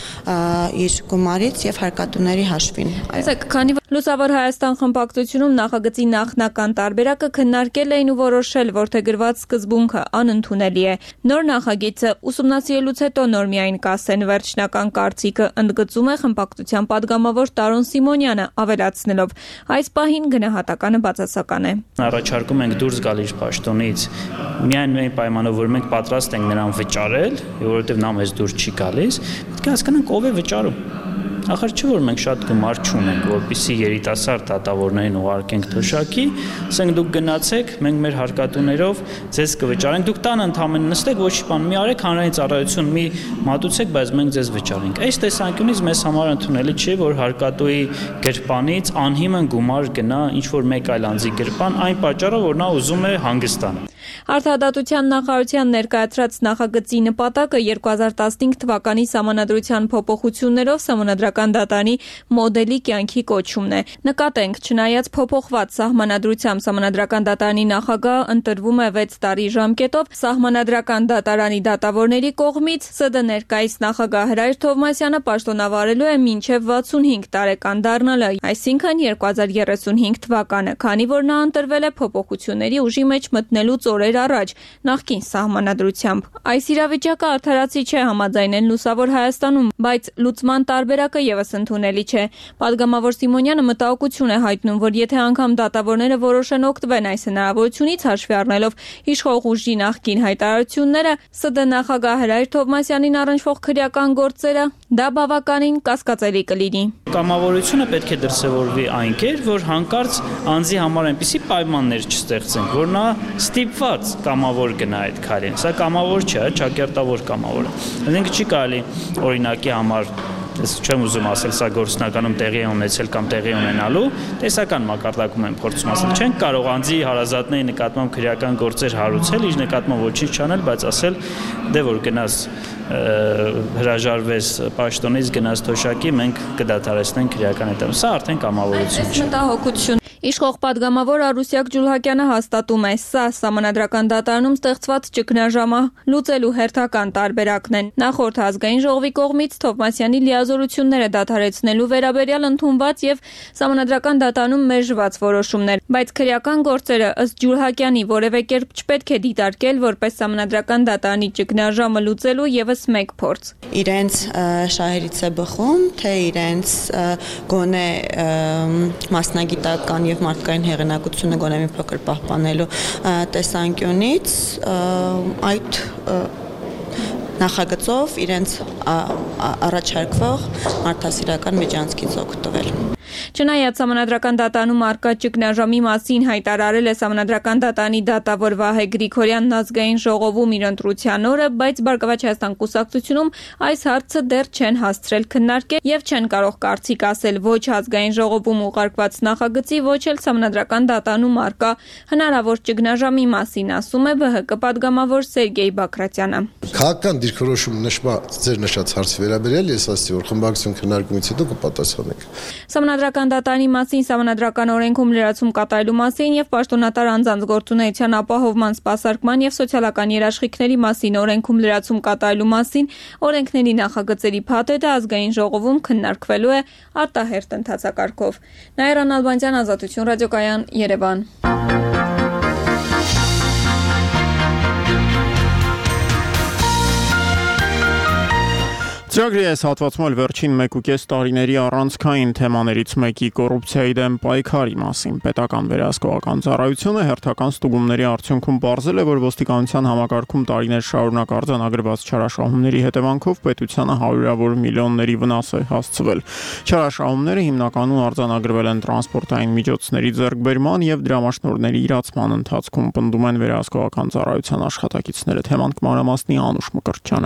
իր գումարից եւ հարկատուների հաշվին։ Այսինքն, քանի որ Լուսավոր Հայաստան խմբակցությունում նախագծի նախնական տարբերակը քննարկել էին ու որոշել, որ թե գրված սկզբունքը անընդունելի է։ Նոր նախագիծը ուսումնասիրելուց հետո նոր միայն կասեն վերջնական կարծիքը, ընդգծում է խմբակցության падգամավոր Տարոն Սիմոնյանը, ավելացնելով. այս պահին գնահատականը բացասական է։ Առաջարկում ենք դուրս գալ իր պաշտոնից միայն միայն պայմանով, որ մենք պատրաստ ենք նրան վճարել, որովհետև նա մեզ դուրս չի գալիս, պետք է հասկանանք ով է վճարում։ Ախր չէ որ մենք շատ գումար չունենք, որպեսզի երիտասարդ դատավորներին ուղարկենք թոշակի, ասենք դուք գնացեք, մենք մեր հարկատուներով ձեզ կվճարենք, դուք տան ընդամենը նստեք, ոչ մի բան մի արեք, հանրային ծառայություն մի մատուցեք, բայց մենք ձեզ վճարենք։ Այս տեսանկյունից մեզ համար ընդունելի չէ, որ հարկատուի գրպանից անհիմն գումար գնա ինչ որ մեկ այլ անձի գրպան, այն պատճառով, որ նա ուզում է հանգստանալ։ Արդարադատության նախարարության ներկայացրած նախագծի նպատակը երկու հազար տասնհինգ թվականի Սահմանադրության փոփոխություններով Սահմանադրական դատարանի մոդելի կյանքի կոչումն է։ Նկատենք, չնայած փոփոխված Սահմանադրությամբ Սահմանադրական դատարանի նախագահը ընտրվում է վեց տարի ժամկետով, Սահմանադրական դատարանի դատավորների կողմից ՍԴ ներկայիս նախագահ Հրայր Թովմասյանը պաշտոնավարելու է մինչև վաթսունհինգ տարեկան դառնալը, այսինքն երկու հազար երեսունհինգ թվականը, քանի որ նա ընտրվել է փոփոխությունների ուժի մեջ մտնելուց օրեր առաջ նախկին Սահմանադրությամբ։ Այս իրավիճակը արդարացի չէ համաձայն են Լուսավոր Հայաստանում, բայց լուծման տարբերակը եւս ընդունելի չէ։ Պատգամավոր Սիմոնյանը մտահոգություն է հայտնում, որ եթե անգամ դատավորները որոշեն օգտվեն այս հնարավորությունից հաշվի առնելով իշխող ուժի նախկին հայտարարությունները, ՍԴ նախագահ Հրայր Թովմասյանին առնչվող քրեական գործերը, դա բավականին կասկածելի կլինի։ Կամավորությունը պետք է դրսևորվի այն կերպ, որ հանկարծ անձի համար այնպիսի պայմաններ չստեղծենք, որ նա ստիպված կամավոր գնա այդ քայլին։ Սա կամավոր չէ, ճակերտավոր կամավոր է։ Այսինքն չի կարելի օրինակի համար, ես չեմ ուզում ասել, սա գործնականում տեղի է ունեցել կամ տեղի ունենալու, տեսական մակարդակում եմ փորձում ասել, չենք կարող անձի հարազատների նկատմամբ քրեական գործեր հարուցել, իր նկատմամբ ոչինչ չանել, բայց ասել, դե որ գնաս հրաժարվես պաշտոնից, գնաս թոշակի, մենք կդադարեցնենք քրեական հետևում։ Սա արդեն կամավորություն չէ։ Մտահոգություն Իշխող պատգամավոր Արուսյակ Ջուլհակյանը հաստատում է, սա Սահմանադրական դատարանում ստեղծված ճգնաժամը լուծելու հերթական տարբերակն են։ Նախորդ ազգային ժողովի կողմից Թովմասյանի լիազորությունները դադարեցնելու վերաբերյալ ընդունված եւ Սահմանադրական դատարանում մերժված որոշումներ, բայց քրեական գործերը ըստ Ջուլհակյանի որևէ կերպ չպետք է դիտարկել որպես Սահմանադրական դատարանի ճգնաժամը լուծելու եւս մեկ փորձ։ Իրենց շահերից է բխում, թե իրենց գոնե մասնագիտական եւ մարդկային հեղինակությունը գոնե մի փոքր պահպանելու տեսանկյունից այդ նախագծով իրենց առաջարկվող մարդասիրական միջանցքից օգտվել։ Չնայած Սահմանադրական դատարանում առկա ճգնաժամի մասին հայտարարել է Սահմանադրական դատարանի դատավոր Վահե Գրիգորյանն ազգային ժողովում իր ընտրության օրը, բայց Բարգավաճ Հայաստան կուսակցությունում այս հարցը դեռ չեն հասցրել քննարկել եւ չեն կարող կարծիք ասել ոչ ազգային ժողովում ուղարկված նախագծի, ոչ էլ Սահմանադրական դատարանում առկա հնարավոր ճգնաժամի մասին, ասում է ԲՀԿ պատգամավոր Սերգեյ Բակրատյանը։ Քաղաքական դիրքորոշում նշված ձեր նշած հարցի վերաբերյալ ես ասացի, որ խմբակցություն քննարկումից հետո կպատասխանենք։ Սահմանադրական դատարանի մասին, Սահմանադրական օրենքում լրացում կատարելու մասին եւ պաշտոնատար անձանց գործունեության ապահովման, սպասարկման եւ սոցիալական երաշխիքների մասին օրենքում լրացում կատարելու մասին օրենքների նախագծերի փաթեթը ազգային ժողովում քննարկվելու է արտահերթ ընթացակարգով։ Նաիրա Նալբանդյան, Ազատություն ռադիոկայան, Երևան։ Ծրագրի այս հատվածում էլ վերջին մեկուկես տարիների առանցքային թեմաներից մեկի կոռուպցիայի դեմ պայքարի մասին պետական վերահսկողական ծառայությունը հերթական ստուգումների արդյունքում պարզել է, որ ոստիկանության համակարգում տարիներ շարունակ արձանագրված չարաշահումների հետևանքով պետությանը հարյուրավոր միլիոնների վնաս է հասցվել։ Չարաշահումները հիմնականում արձանագրվել են տրանսպորտային միջոցների ձեռքբերման եւ դրամաշնորհների իրացման ընթացքում, պնդում են վերահսկողական ծառայության աշխատակիցները։ Թեման կմանրամասնի Անուշ Մկրտչյանը։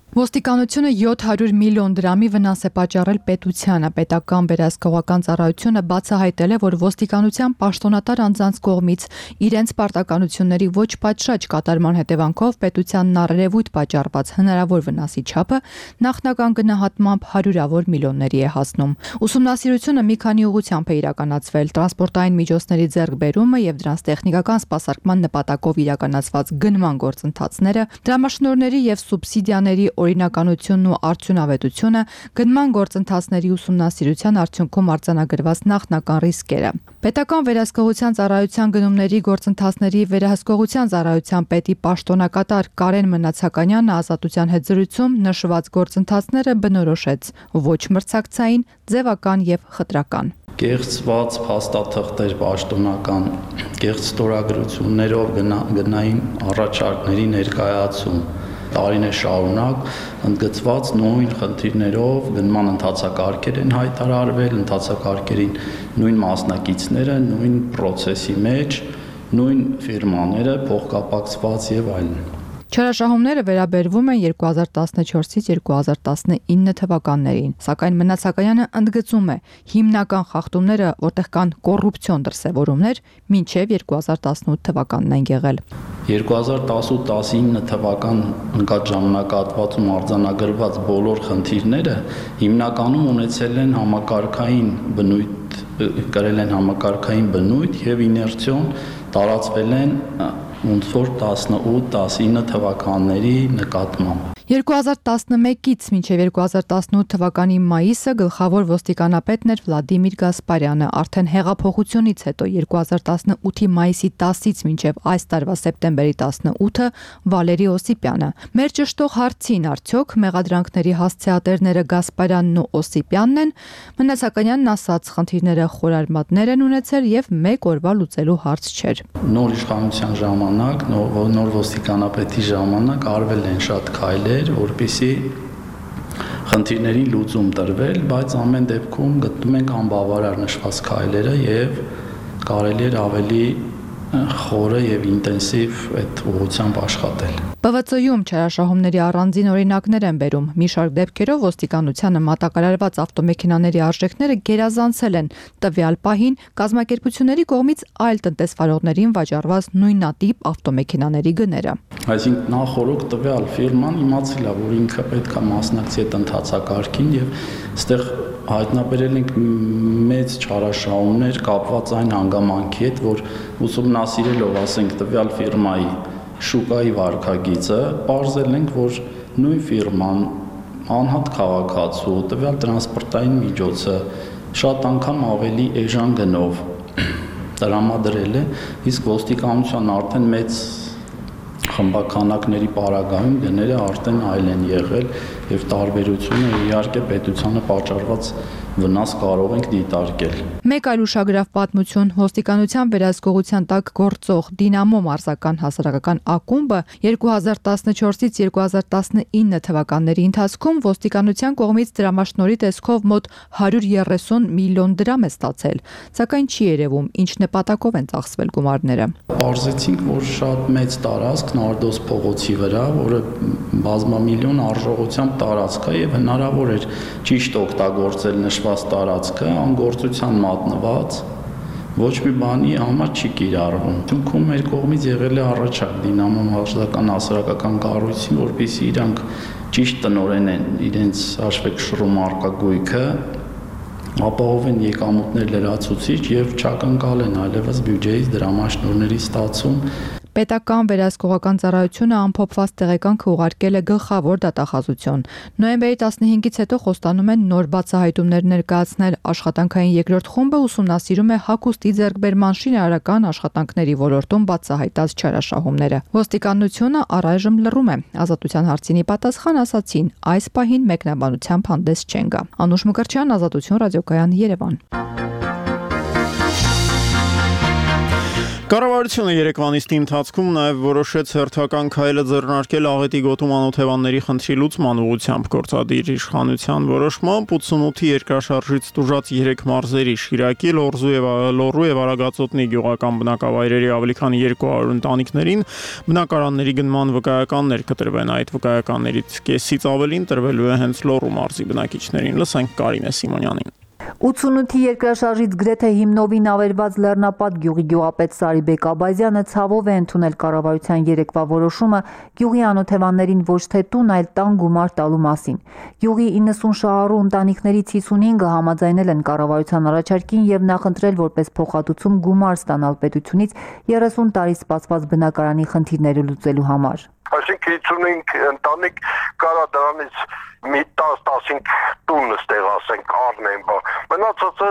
Ոստիկանությունը յոթ հարյուր միլիոն դրամի վնաս է պատճառել պետությանը։ Պետական վերահսկողական ծառայությունը բացահայտել է, որ ոստիկանության պաշտոնատար անձանց կողմից իրենց պարտականությունների ոչ պատշաճ կատարման հետևանքով պետությանն առերևույթ պատճառված հնարավոր վնասի չափը նախնական գնահատմամբ հարյուրավոր միլիոնների է հասնում։ Ուսումնասիրությունը մի քանի ուղղությամբ է իրականացվել՝ տրանսպորտային միջոցների ձեռքբերումը եւ դրանց տեխնիկական սպասարկման նպատակով իրականացված գնման գործընթացները, դրամաշնորհների եւ սուբսիդիաների օրինականությունն ու արդյունավետությունը, գնման գործընթացների ուսումնասիրության արդյունքում արձանագրված նախնական ռիսկերը։ Պետական վերահսկողության ծառայության գնումների գործընթացների վերահսկողության ծառայության պետի պաշտոնակատար Կարեն Մնացականյանը Ազատության հետ զրույցում նշված գործընթացները բնորոշեց ոչ մրցակցային, ձևական եւ խտրական։ Կեղծված փաստաթղթեր պաշտոնական, կեղծ ստորագրություններով գնային առաջարկների ներկայացում, տարիներ շարունակ ընդգծված նույն խնդիրներով գնման ընթացակարգեր են հայտարարվել, ընթացակարգերին նույն մասնակիցները, նույն process-ի մեջ, նույն ֆիրմաները, փոխկապակցված եւ այլն։ Չարաշահումները վերաբերվում են երկու հազար տասնչորսից երկու հազար տասնինը թվականներին, սակայն Մնացականյանը ընդգծում է, հիմնական խախտումները, որտեղ կան կոռուպցիոն դրսևորումներ, մինչև երկու հազար տասնութ թվականն են եղել։ երկու հազար տասութ տասնինը թվական ընկած ժամանակահատվածում արձանագրված բոլոր խնդիրները հիմնականում ունեցել են համակարգային բնույթ, կրել են համակարգային բնույթ եւ իներցիոն տարածվել են ոնց որ տասնութ տասնինը թվականների նկատմամբ։ երկու հազար տասնմեկից մինչև երկու հազար տասնութ թվականի մայիսը գլխավոր ոստիկանապետն էր Վլադիմիր Գասպարյանը, արդեն հեղափոխությունից հետո երկու հազար տասնութի մայիսի տասից մինչև այս տարվա սեպտեմբերի տասնութը Վալերի Օսիպյանը։ Մեր ճշտող հարցին արդյոք մեղադրանքների հասցեատերները Գասպարյանն ու Օսիպյանն են, Մնացականյանն ասաց, խնդիրները խորարմատներ են ունեցել եւ մեկ օրվա լուծելու հարց չէր։ Նոր իշխանության ժամանակ, նոր ոստիկանապետի ժամանակ արվել են շատ քայլեր, որպեսզի խնդիրների լուծում տրվել, բայց ամեն դեպքում գտնում ենք անբավարար նշված քայլերը եւ կարելի էր ավելի խորը եւ ինտենսիվ այդ ուղղությամբ աշխատել։ Պ V C-ում չարաշահումների առանձին օրինակներ են բերում։ Մի շարք դեպքերով ոստիկանությանը մատակարարված ավտոմեքենաների արժեքները գերազանցել են տվյալ պահին կազմակերպությունների կողմից այլ տնտեսվարողներին վաճառված նույնատիպ ավտոմեքենաների գները։ Այսինքն նախորոք տվյալ ֆիրման իմացել է, որ ինքը պետք է մասնակցի այդ ընթացակարգին եւ այստեղ հայտնաբերել ենք մեծ չարաշահումներ կապված այն հանգամանքի հետ, որ ուսումնասիրելով, ասենք, տվյալ ֆիրմայի շուկայի վարքագիծը, պարզել ենք, որ նույն ֆիրման անհատ քաղաքացու, տվյալ տրանսպորտային միջոցը շատ անգամ ավելի էժան գնով տրամադրել է, իսկ ոստիկանության արդեն մեծ խմբականակների պարագայում գները արդեն այլ են եղել եւ տարբերությունը իհարկե պետությանը պատճառված վնաս կարող ենք դիտարկել։ Մեկ այլ ուշագրավ պատմություն ոստիկանության վերահսկողության տակ գործող Դինամո մարզական հասարակական ակումբը երկու հազար տասնչորսից երկու հազար տասնինը թվականների ընթացքում ոստիկանության կողմից դրամաշնորհի տեսքով մոտ հարյուր երեսուն միլիոն դրամ է ստացել, սակայն չի երևում ինչ նպատակով են ծախսվել գումարները։ Պարզեցինք, որ շատ մեծ տարածք Նարդոս փողոցի վրա, որը բազմամիլիոն արժողությամբ տարածք է եւ հնարավոր էր ճիշտ օգտագործել նշված տարածքը անգործության մատնված ոչ մի բանի համար չի կիրառվում։ Թունքում մեր կողմից եղել է առաջարկ Դինամո մարզական հասարակական կառույցին, որպեսզի իրանք ճիշտ տնօրեն իրենց հաշվեկշռում արկագույքը ապահովեն եկամուտներ լրացուցիչ եւ չակնկալեն այլևս բյուջեից դրամաշնորհների ստացում։ Պետական վերահսկողական ծառայությունը ամփոփված տեղեկանքը ուղարկել է գլխավոր դատախազություն։ Նոյեմբերի տասնհինգից հետո խոստանում են նոր բացահայտումներ ներկայացնել։ Աշխատանքային երկրորդ խումբը ուսումնասիրում է հագուստի ձեռքբերման շինարարական աշխատանքների ոլորտում բացահայտած չարաշահումները։ Ոստիկանությունը առայժմ լռում է։ Ազատության հարցինի պատասխան ասացին, այս պահին մեկնաբանությամբ հանդես չեն գա։ Անուշ Մկրտչյան, Ազատություն ռադիոկայան, Երևան։ Կառավարությունը երեկվա նիստի ընթացքում նաև որոշեց հերթական քայլը ձեռնարկել աղետի գոտում անօթևանների խնդրի լուծման ուղղությամբ գործադիր իշխանության որոշմամբ ութսունութի երկրաշարժից տուժած երեք մարզերի Շիրակի, Լոռու եւ Լոռու եւ Արագածոտնի գյուղական բնակավայրերի ավելի քան երկու հարյուր ընտանիքներին բնակարանների գնման վկայականներ կտրվեն։ Այդ վկայականներից կեսից ավելին տրվելու է հենց Լոռու մարզի բնակիչներին։ Լսենք Կարինե Սիմոնյանին։ ութսունութի երկրաշարժից գրեթե հիմնովին ավերված Լեռնապատ գյուղի գյուղապետ Սարիբեկ Աբազյանը ցավով է ընդունել կառավարության երեկվա որոշումը գյուղի անօթևաններին ոչ թե տուն, այլ տան գումար տալու մասին։ Գյուղի իննսուն շահառու ընտանիքներից հիսունհինգը համաձայնել են կառավարության առաջարկին եւ նախընտրել որպես փոխհատուցում գումար ստանալ պետությունից երեսուն տարի սպասված բնակարանի խնդիրները լուծելու համար։ Այսինքն հիսունհինգ ընտանիք կարա դրանից մի տասը-տասնհինգ տուն ստեղասենք առնեն, մնացածը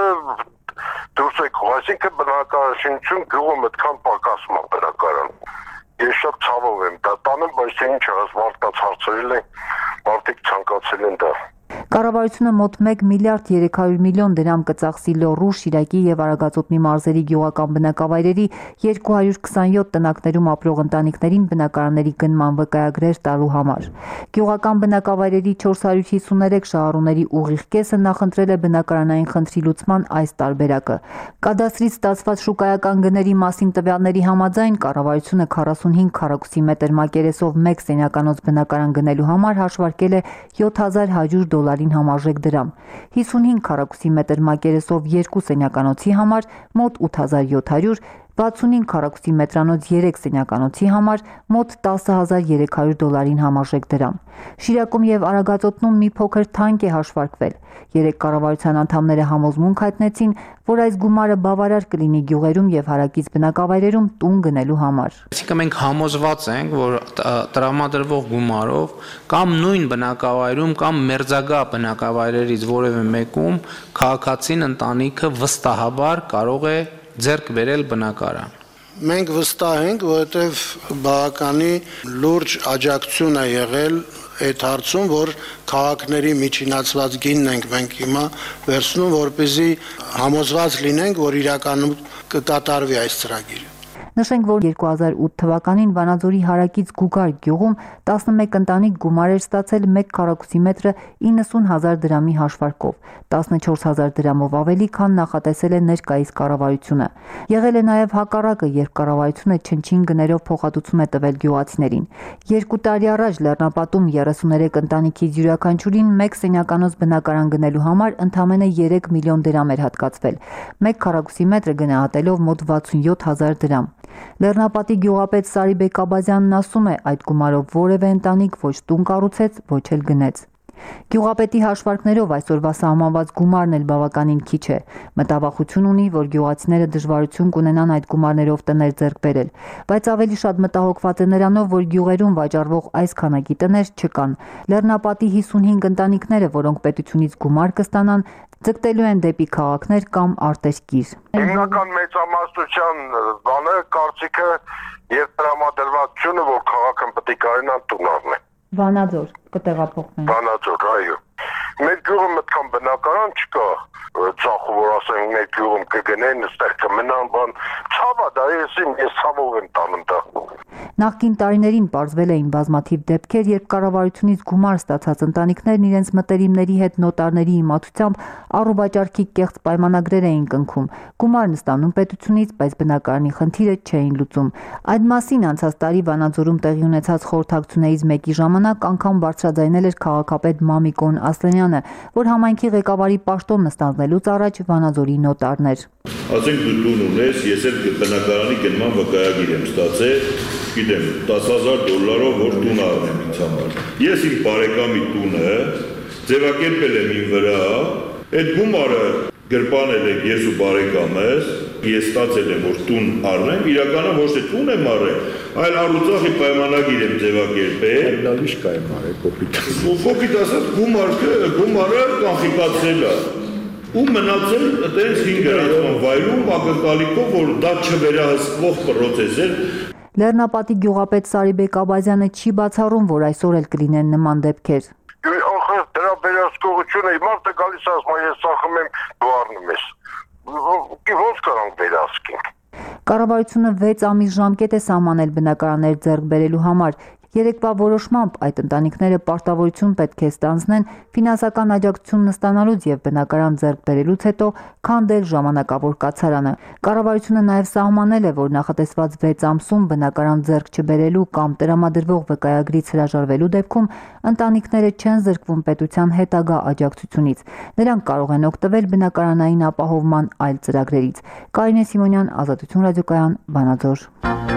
դուրս է կողմ, այսինքն բնակարարություն գյուղը մտքան պակասում է բնակարան։ Ես շատ ցավով եմ դա տանում, բայց թե ինչ ասած մարդկանց հարցրել են, մարդիկ ցանկացել են դա։ Կառավարությունը մոտ մեկ միլիարդ երեք հարյուր միլիոն դրամ կծախսի Լոռու, Շիրակի եւ Արագածոտնի մարզերի գյուղական բնակավայրերի երկու հարյուր քսանյոթ տնակներում ապրող ընտանիքներին բնակարանների գնման վկայագրեր տալու համար։ Գյուղական բնակավայրերի չորս հարյուր հիսուներեք շահառուների ուղիղ կեսը նախընտրել է բնակարանային խնդրի լուծման այս տարբերակը։ Կադաստրից ստացված շուկայական գների մասին տվյալների համաձայն կառավարությունը քառասունհինգ քառակուսի մետր մակերեսով մեկ սենյականոց բնակարան գնելու համար հաշվարկել է յոթ հազար հարյուր դոլարին համարժեք դրամ։ հիսունհինգ քառակուսի մետր մակերեսով երկու սենյականոցի համար մոտ ութ հազար յոթ հարյուր, վաթսունհինգ քառակուսի մետրանոց երեք սենյականոցի համար մոտ տասը հազար երեք հարյուր դոլարին համարժեք դրամ։ Շիրակում եւ Արագածոտնում մի փոքր թանկ է հաշվարկվել։ Երեք կառավարության անդամները համոզմունք հայտնեցին, որ այս գումարը բավարար կլինի գյուղերում եւ հարակից բնակավայրերում տուն գնելու համար։ Այսինքն մենք համոզված ենք, որ տրամադրվող գումարով կամ նույն բնակավայրում կամ մերձագա բնակավայրերից որևէ մեկում քաղաքացին ընտանիքը վստահաբար կարող է ձեռք բերել բնակարան։ Մենք վստահ ենք, որովհետև բավականի լուրջ աջակցություն է եղել այդ հարցում, որ քաղաքների միջինացված գինն ենք մենք հիմա վերցնում, որպեսզի համոզված լինենք, որ իրականում կկատարվի այս ծրագիրը։ Նշենք, որ երկու հազար ութ թվականին Վանաձորի հարակից Գուգար գյուղում տասնմեկ ընտանիք գումար էր ստացել մեկ քառակուսի մետրը իննսուն հազար դրամի հաշվարկով, տասնչորս հազար դրամով ավելի, քան նախատեսել է ներկայիս կառավարությունը։ Եղել է նաև հակառակը, երբ կառավարությունը չնչին գներով փոխհատուցում է տվել գյուղացիներին։ Երկու տարի առաջ Լեռնապատում երեսուներեք ընտանիքից յուրաքանչյուրին մեկ սենյականոց բնակարան գնելու համար ընդամենը երեք միլիոն դրամ էր հատկացվել։ Մեկ քառակուսի մետրը գնահատելով մոտ վաթսունյոթ հազար դրամ։ Լեռնապատի գյուղապետ Սարիբեկ Աբազյանն ասում է, այդ գումարով որևէ ընտանիք ոչ տուն կառուցեց, ոչ էլ գնեց։ Գյուղապետի հաշվարկներով այսօրվա սահմանված գումարն էլ բավականին քիչ է։ Մտավախություն ունի, որ գյուղացիները դժվարություն կունենան այդ գումարներով տներ ձեռք բերել, բայց ավելի շատ մտահոգված է նրանով, որ գյուղերում վաճառվող այս քանակի տներ չկան։ Լեռնապատի հիսունհինգ ընտանիքները, որոնք պետությունից գումար կստանան, ձգտելու են դեպի քաղաքներ կամ արտերկիր։ Հիմնական մեծամասնության բանը կարծիքը եւ տրամադրվածությունը, որ քաղաքը պետք է կարենան տուն առնեն։ Վանաձոր կտեղափոխվեն։ Վանաձոր, այո։ Մեր գյուղը մտքան բնակարան չկա, ցախ որ ասենք մեր գյուղում կգնեն, այստեղ կմնան, բան ցավա դա ես ես ցավով եմ տանում դա։ Նախկին տարիներին պարզվել էին բազմաթիվ դեպքեր, երբ կառավարությունից գումար ստացած ընտանիքներն իրենց մտերիմների հետ նոտարների իմացությամբ առուվաճառքի կեղծ պայմանագրեր էին կնքում։ Գումարն ստանում պետությունից, բայց բնակարանի խնդիրը չէին լուծում։ Այդ մասին անցած տարի Վանաձորում տեղի ունեցած խորհրդակցություններից մեկի ժամանակ անգամ բարձրաձայնել էր քաղաքապետ Մամիկոն Ասլանյանը, որ համայնքի ղեկավարի պաշտոնը ստանձնելուց առաջ Վանաձորի նոտարներ։ Ասենք դու տուն ունես, ես էլ բնակարանի գնման վկայագիր եմ ստացել, գիտեմ, տասը հազար դոլարով որ տուն առնեմ ինձ համար։ Ես իմ բարեկամի տունը ձևակերպել եմ իմ վրա, այդ գումարը գրպանել եք ես ու բարեկամս, ես ստացել եմ որ տուն առնեմ, իրականում ոչ թե տուն եմ առել, այլ առուծախի պայմանագիր եմ ձևակերպել։ Լավ ինչ կա եմ արել, կոպիտ։ Կոպիտ ասած գումարը, գումարը կանխիկացրել է։ Ու մնացել այդպես հինգերացման վայրում ակնկալիքով, որ դա չվերահսկվող պրոցես էր։ Լեռնապատի գյուղապետ Սարիբեկ Աբազյանը չի բացառում, որ այսօր էլ կլինեն նման դեպքեր։ Ախր դրա վերահսկողությունը մարդը գալիս ասում է ես ծախում եմ դու առնում ես։ Ոնց կարանք վերահսկենք։ Կառավարությունը վեց ամիս ժամկետ է սահմանել բնակարաններ ձեռք բերելու համար։ Երեկվա որոշմամբ այդ ընտանիքները պարտավորություն պետք է ստանձնեն ֆինանսական աջակցություն ստանալուց եւ բնակարան ձեռք բերելուց հետո քանդել ժամանակավոր կացարանը։ Կառավարությունը նաեւ սահմանել է, որ նախատեսված վեց ամսում բնակարան ձեռք չբերելու կամ տրամադրվող վկայագրից հրաժարվելու դեպքում ընտանիքները չեն զրկվում պետության հետագա աջակցությունից։ Նրանք կարող են օգտվել բնակարանային ապահովման այլ ծրագրերից։ Կարինե Սիմոնյան, Ազատություն ռադիոկայան, Վանաձոր։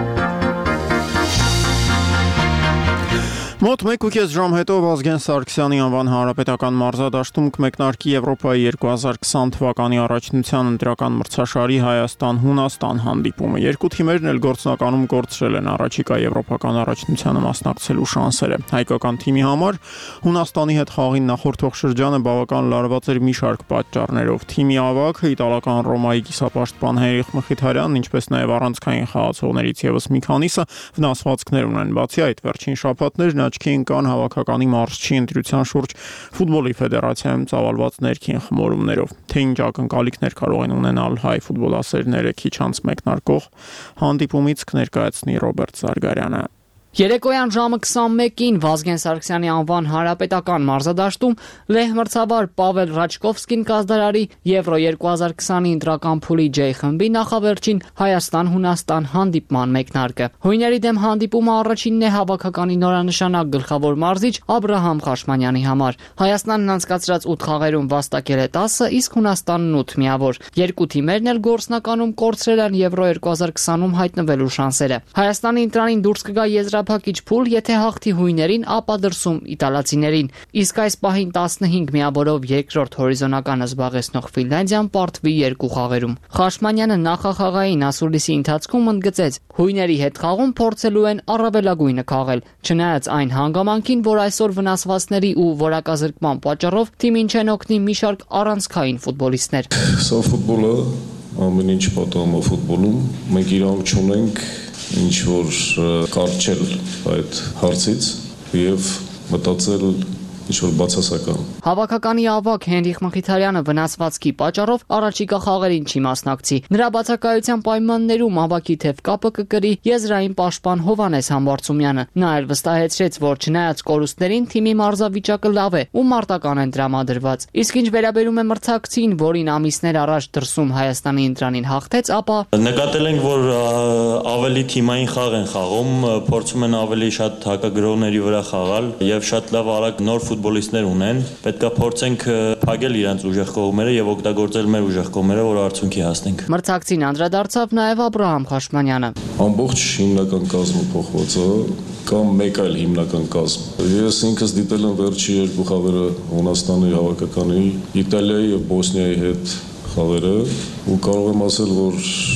Մոտ մեկ ու կես ժամ հետո Վազգեն Սարգսյանի անվան հանրապետական մարզադաշտում կմեկնարկի Եվրոպայի երկու հազար քսան թվականի առաջնության ընտրական մրցաշարի Հայաստան-Հունաստան հանդիպումը։ Երկու թիմերն էլ գործնականում կորցրել են առաջիկա եվրոպական առաջնությանը մասնակցելու շանսերը։ Հայկական թիմի համար Հունաստանի հետ խաղին նախորդող շրջանը բավական լարված էր մի շարք պատճառներով։ Թիմի ավագը իտալական Ռոմայի կիսապաշտպան Հենրիխ Մխիթարյանն, ինչպես նաև առանցքային խաղացողներից եւս մի քանիսը վնասվածքներ ունեն։ Բացի այդ, վերջին շաբաթներն աչքի ընկան հավաքականի մարզչի ընտրության շուրջ ֆուտբոլի ֆեդերացիայում ծավալված ներքին խմորումներով։ Թե ինչ ակնկալիքներ կարող են ունենալ հայ ֆուտբոլասերները քիչ անց մեկնարկող հանդիպումից կներկայացնի Ռոբերտ Զարգարյանը։ Երեկոյան ժամը քսանմեկին Վազգեն Սարգսյանի անվան հանրապետական մարզադաշտում լեհ մրցավար Պավել Ռաչկովսկին կազդարարի Եվրո երկու հազար քսանի ընտրական փուլի J խմբի նախավերջին Հայաստան-Հունաստան հանդիպման մեկնարկը։ Հույների դեմ հանդիպումը առաջինն է հավաքականի նորանշանակ գլխավոր մարզիչ Աբրահամ Խաշմանյանի համար։ Հայաստանն անցկացրած ութ խաղերում վաստակել է տասը, իսկ Հունաստանն ութ միավոր։ Երկու թիմերն էլ գործնականում կորցրել են Եվրո երկու հազար քսանում հայտնվելու շանսերը։ Հայաստանի ընտրանին դուրս կգա եզրափակիչ փուլ, եթե հաղթի հույներին, ապա դրսում իտալացիներին։ Իսկ այս պահին տասնհինգ միավորով երկրորդ հորիզոնականը զբաղեցնող Ֆինլանդիան պարտվի երկու խաղերում։ Խաշմանյանը նախախաղային ասուլիսի ընթացքում ընդգծեց, հույների հետ խաղում փորձելու են առավելագույնը քաղել, չնայած այն հանգամանքին, որ այսօր վնասվածքների ու որակազրկման պատճառով թիմին չեն օգնի մի շարք առանցքային ֆուտբոլիստներ։ Սա ֆուտբոլը ամեն ինչ պատահում է ֆուտբոլում, մենք իրավունք չունենք ինչ որ կարճել այդ հարցից եւ մտածել ինչ որ բացասական։ Հավաքականի ավագ Հենրիխ Մխիթարյանը վնասվածքի պատճառով առաջիկա խաղերին չի մասնակցի։ Նրա բացակայության պայմաններում ավագի թեւ կապը կկրի եզրային պաշտպան Հովանես Համբարձումյանը։ Նա էլ վստահեցրեց, որ չնայած կորուստներին թիմի մարզավիճակը լավ է ու մարտական են տրամադրված։ Իսկ ինչ վերաբերում է մրցակցին, որին ամիսներ առաջ դրսում Հայաստանի ընտրանին հաղթեց, ապա նկատել ենք, որ ավելի թիմային խաղ են խաղում, փորձում են ավելի շատ հակագրողների վրա խաղալ եւ շատ լավ արագ նոր ֆուտբոլիստներ ունեն։ Պետք է փորձենք փակել իրենց ուժեղ կողմերը եւ օգտագործել մեր ուժեղ կողմերը, որ արդյունքի հասնենք։ Մրցակցին անդրադարձավ նաեւ Աբրահամ Խաշմանյանը։ Ամբողջ հիմնական կազմը փոխված է, կամ մեկ այլ հիմնական կազմ։ Ես ինքս դիտել եմ վերջի երկու խաղերը Հունաստանի հավաքականի, Իտալիայի եւ Բոսնիայի հետ խաղերը ու կարող եմ ասել, որ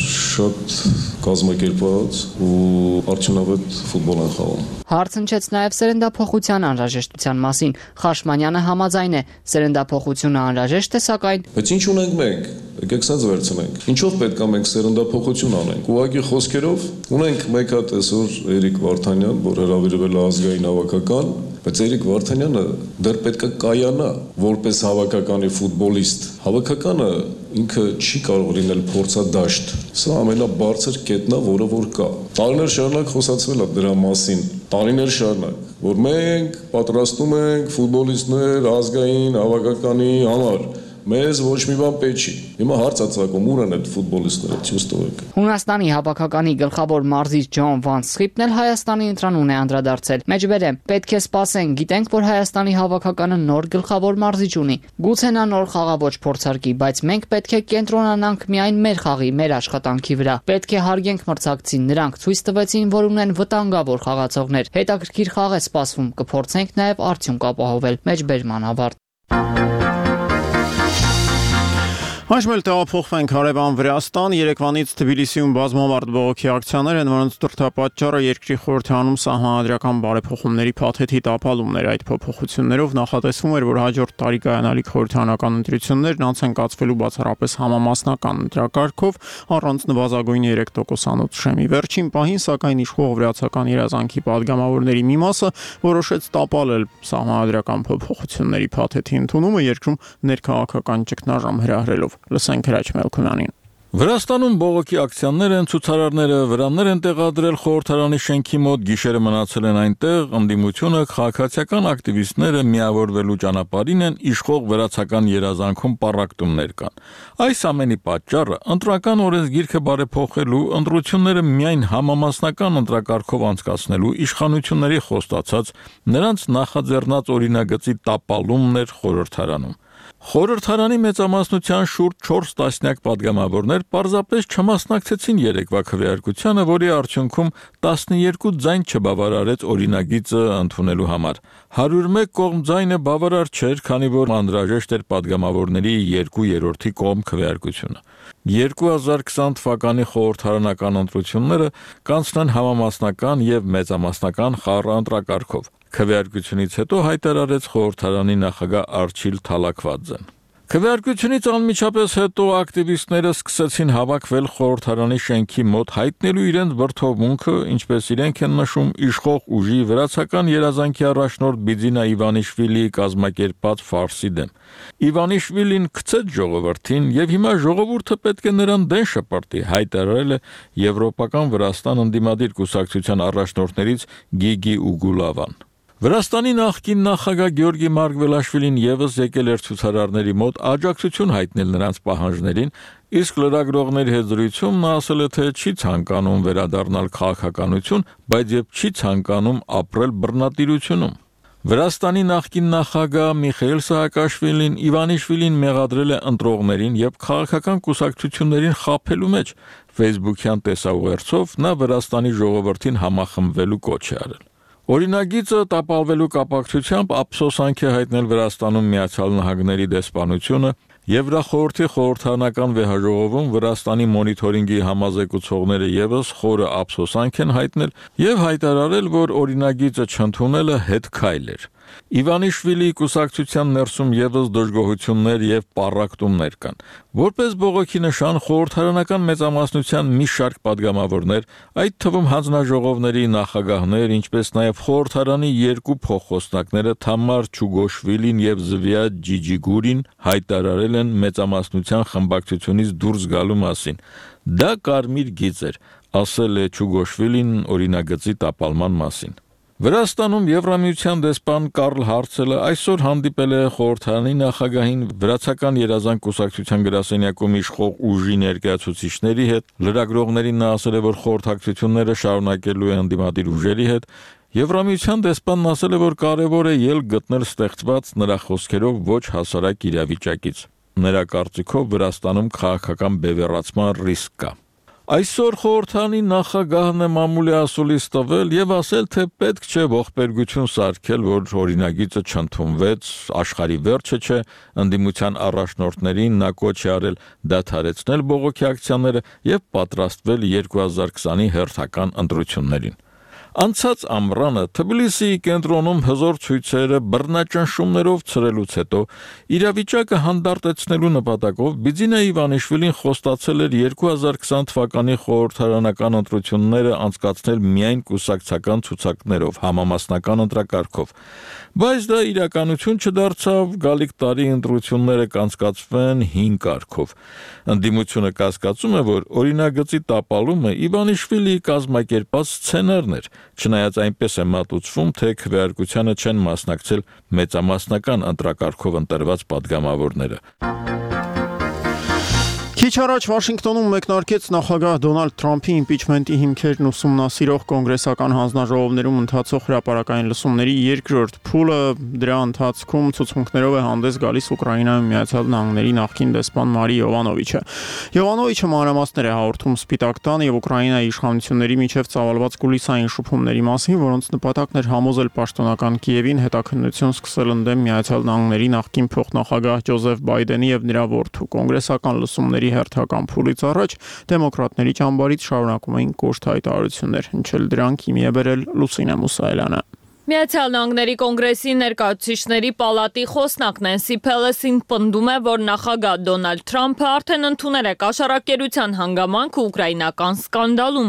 շատ կազմակերպված ու արդյունավետ ֆուտբոլ են խաղում։ Հարց հնչեց նաև սերնդափոխության անհրաժեշտության մասին։ Խաշմանյանը համաձայն է, սերնդափոխությունը անհրաժեշտ է, սակայն բայց ինչ ունենք մենք, եկեք սա վերցնենք։ Ինչով պետք է մենք սերնդափոխություն անենք։ Ուղղակի խոսքերով ունենք մեկ հատ այսօր Էրիկ Վարդանյան, որ հրավիրվել է ազգային հավաքական, բայց Էրիկ Վարդանյանը դեռ պետք է կայանա որպես հավաքականի ֆուտբոլիստ։ Հավաքականը ինքը չի կարող լինել փորձադաշտ։ Սա ամենաբարձր կետն է, որը որ կա։ Տարիներ շարունակ խոսացվել է դրա մասին։ Տարիներ շարունակ, որ մենք պատրաստում ենք ֆուտբոլիստներ ազգային հավաքականի համար։ Մեզ ոչ մի բան պետք չի։ Հիմա հարց է ծագում, ուր են այդ ֆուտբոլիստները, ցույց տվեք։ Հունաստանի հավաքականի գլխավոր մարզիչ Ջոն Վան Սխիպն էլ Հայաստանի ընտրանուն է անդրադարձել։ Մեջբերեմ, պետք է սպասենք, գիտենք, որ Հայաստանի հավաքականը նոր գլխավոր մարզիչ ունի։ Գուցե նա նոր խաղաոճ փորձարկի, բայց մենք պետք է կենտրոնանանք միայն մեր խաղի, մեր աշխատանքի վրա։ Պետք է հարգենք մրցակցին, նրանք ցույց տվեցին, որ ունեն վտանգավոր խաղացողներ։ Հետաքրքիր խաղ է սպասվում, կփորձենք նաև արդյունք ապահովել։ Մեջբերման ավարտ։ Հաշմել տեղափոխվենք հարևան Վրաստան, Երևանից Թբիլիսիում բազմամարդ բողոքի ակցիաներ են, որոնց դրդապատճառը երկրի խորհրդանում սահմանադրական բարեփոխումների փաթեթի տապալումներ։ Այդ փոփոխություններով նախատեսվում էր, որ հաջորդ տարի կայանալիք խորհրդանական ընտրություններն անց են կացվելու բացառապես համամասնական ընտրակարգով, առանց նվազագույն երեք տոկոսանոց շեմի։ Վերջին պահին, սակայն, իշխող վրացական երազանքի падգամավորների մի մասը որոշեց տապալել սահմանադրական փոփոխությունների փաթեթի ընդունումը երկրում ներքաղաքական ճգնաժամ հրահրելով։ Լսենք Հրաչ Մելքոնյանին։ Վրաստանում բողոքի ակցիաներ են, ցուցարարները վրաններ են տեղադրել խորհրդարանի շենքի մոտ, գիշերը մնացել են այնտեղ, ընդդիմությունը քաղաքացիական ակտիվիստները միավորվելու ճանապարհին են, իշխող վրացական երազանքում պառակտումներ կան։ Այս ամենի պատճառը ընտրական օրենսգիրքը բարեփոխելու, ընտրությունները միայն համամասնական ընտրակարգով անցկացնելու իշխանությունների խոստացած նրանց նախաձեռնած օրինագծի տապալումն էր խորհրդարանում։ Խորհրդարանի մեծամասնության շուրջ չորս տասնյակ պատգամավորներ պարզապես չմասնակցեցին երեկվա քվեարկությանը, որի արդյունքում տասնյոթ ձայն չբավարարեց օրինագիծը ընդունելու համար։ հարյուր մեկ կողմ ձայնը բավարար չէր, քանի որ անհրաժեշտ էր պատգամավորների երկու երրորդի կողմ քվեարկությունը։ երկու հազար քսան թվականի խորհրդարանական ընտրությունները կանցնեն համամասնական եւ մեծամասնական խառը ընտրակարգով։ Քվեարկությունից հետո հայտարարեց խորհրդարանի նախագահ Արչիլ Թալաքվաձեն։ Քվեարկությունից անմիջապես հետո ակտիվիստները սկսեցին հավաքվել խորհրդարանի շենքի մոտ, հայտնելու իրենց բրդովմունքը, ինչպես իրենք են նշում, իշխող ուժի վրացական երազանքի առաջնորդ Բիձինա Իվանիշվիլիի կազմակերպած ֆարսի դեմ։ Իվանիշվիլին գցեց ժողովրդին եւ հիմա ժողովուրդը պետք է նրան դեն շպրտի, հայտարարել է Եվրոպական Վրաստան ընդդիմադիր կուսակցության առաջնորդներից Գիգի Ուգուլավան։ Վրաստանի նախկին նախագահ Գյորգի Մարգվելաշվիլին եւս եկել էր ցուցարարների մոտ աջակցություն հայտնել նրանց պահանջներին, իսկ լրագրողների հետ զրույցում նա ասել է, թե չի ցանկանում վերադառնալ քաղաքականություն, բայց եւ չի ցանկանում ապրել բռնատիրությունում։ Վրաստանի նախկին նախագահ Միխայիլ Սահակաշվիլին Իվանիշվիլին մեղադրել է ընտրողներին եւ քաղաքական կուսակցություններին խաբելու մեջ։ Facebook-յան տեսաուղերձով նա Վրաստանի ժողովրդին համախմբվելու կոչ է արել։ Օրինագիծը տապալվելու կապակցությամբ ափսոսանք է հայտնել Վրաստանում Միացյալ Նահանգների դեսպանությունը, Եվրախորհրդի խորհրդարանական վեհաժողովում Վրաստանի մոնիթորինգի համազեկուցողները եւս խորը ափսոսանք են հայտնել եւ հայտարարել, որ օրինագիծը չընդունելը հետքայլ էր։ Իվանիշվիլիի կուսակցության ներսում եւս դժգոհություններ եւ պառակտումներ կան։ Որպես բողոքի նշան խորհրդարանական մեծամասնության մի շարք պատգամավորներ, այդ թվում հանձնաժողովների նախագահներ, ինչպես նաեւ խորհրդարանի երկու փոխխոսնակները Թամար Չուգոշվիլին եւ Զվիա Ջիջիգուրին հայտարարել են մեծամասնության խմբակցությունից դուրս գալու մասին։ Դա կարմիր գիծ էր, ասել է Չուգոշվիլին օրինագծի տապալման մասին։ Վրաստանում Եվրամիության դեսպան Կարլ Հարցելը այսօր հանդիպել է խորհրդարանի նախագահին վրացական երազանք կուսակցության գրասենյակում իշխող ուժի ներկայացուցիչների հետ, լրագրողներին նա ասել է, որ խորհրդակցությունները շարունակելու է ընդդիմադիր ուժերի հետ, Եվրամիության դեսպանն ասել է, որ կարևոր է ելք գտնել ստեղծված նրա խոսքերով ոչ հասարակ իրավիճակից։ Նրա կարծիքով Վրաստանում քաղաքական բևեռացման ռիսկ կա։ Այսօր խորհրդարանի նախագահն է մամուլի ասուլիս տվել եւ ասել, թե պետք չէ ողբերգություն սարքել, որ օրինագիծը չընդունվեց, աշխարհի վերջը չէ, ընդդիմության առաջնորդներին նա կոչ է արել դադարեցնել բողոքի ակցիաները եւ պատրաստվել երկու հազար քսանի հերթական ընտրություններին։ Անցած ամռանը Թբիլիսիի կենտրոնում հզոր ցույցերը բռնաճնշումներով ցրելուց հետո իրավիճակը հանդարտեցնելու նպատակով Բիձինա Իվանիշվիլին խոստացել էր երկու հազար քսան թվականի խորհրդարանական ընտրությունները անցկացնել միայն կուսակցական ցուցակներով, համամասնական ընտրակարգով, բայց դա իրականություն չդարձավ, գալիք տարի ընտրությունները կանցկացվեն հին կարգով։ Ընդդիմությունը կասկածում է, որ օրինագծի տապալումը Իվանիշվիլիի կազմակերպած սցենարն էր, չնայած այնպես է մատուցվում, թե քվեարկությանը չեն մասնակցել մեծամասնական ընտրակարգով ընտրված պատգամավորները։ Քիչ առաջ Վաշինգտոնում մեկնարկեց նախագահ Դոնալդ Թրամփի իմպիչմենտի հիմքերն ուսումնասիրող կոնգրեսական հանձնաժողովներում ընթացող հրապարակային լսումների երկրորդ փուլը, դրա ընթացքում ցուցմունքներով է հանդես գալիս Ուկրաինայում Միացյալ Նահանգների նախկին դեսպան Մարի Յովանովիչը։ Յովանովիչը մանրամասներ է հաղորդում Սպիտակ տան եւ Ուկրաինայի իշխանությունների միջև ծավալված կուլիսային շփումների մասին, որոնց նպատակն էր համոզել պաշտոնական Կիևին հետաքննություն սկսել ընդդեմ Միացյալ Նահանգների նախկին փոխնախագահ Ջոզեֆ Բայդենի եւ նրա որդու։ Կոնգրեսական լսումների հերթական փուլից առաջ դեմոկրատների ճամբարից շարունակում էին կոշտ հայտարարություններ, հնչել դրանք հիմի է բերել Լուսինե Մուսայելյանը։ Միացյալ Նահանգների կոնգրեսի ներկայացուցիչների պալատի խոսնակ Նենսի Փելոսին պնդում է, որ նախագահ Դոնալդ Թրամփը արդեն ընդունել է կաշառակերության հանգամանք ուկրաինական սկանդալում։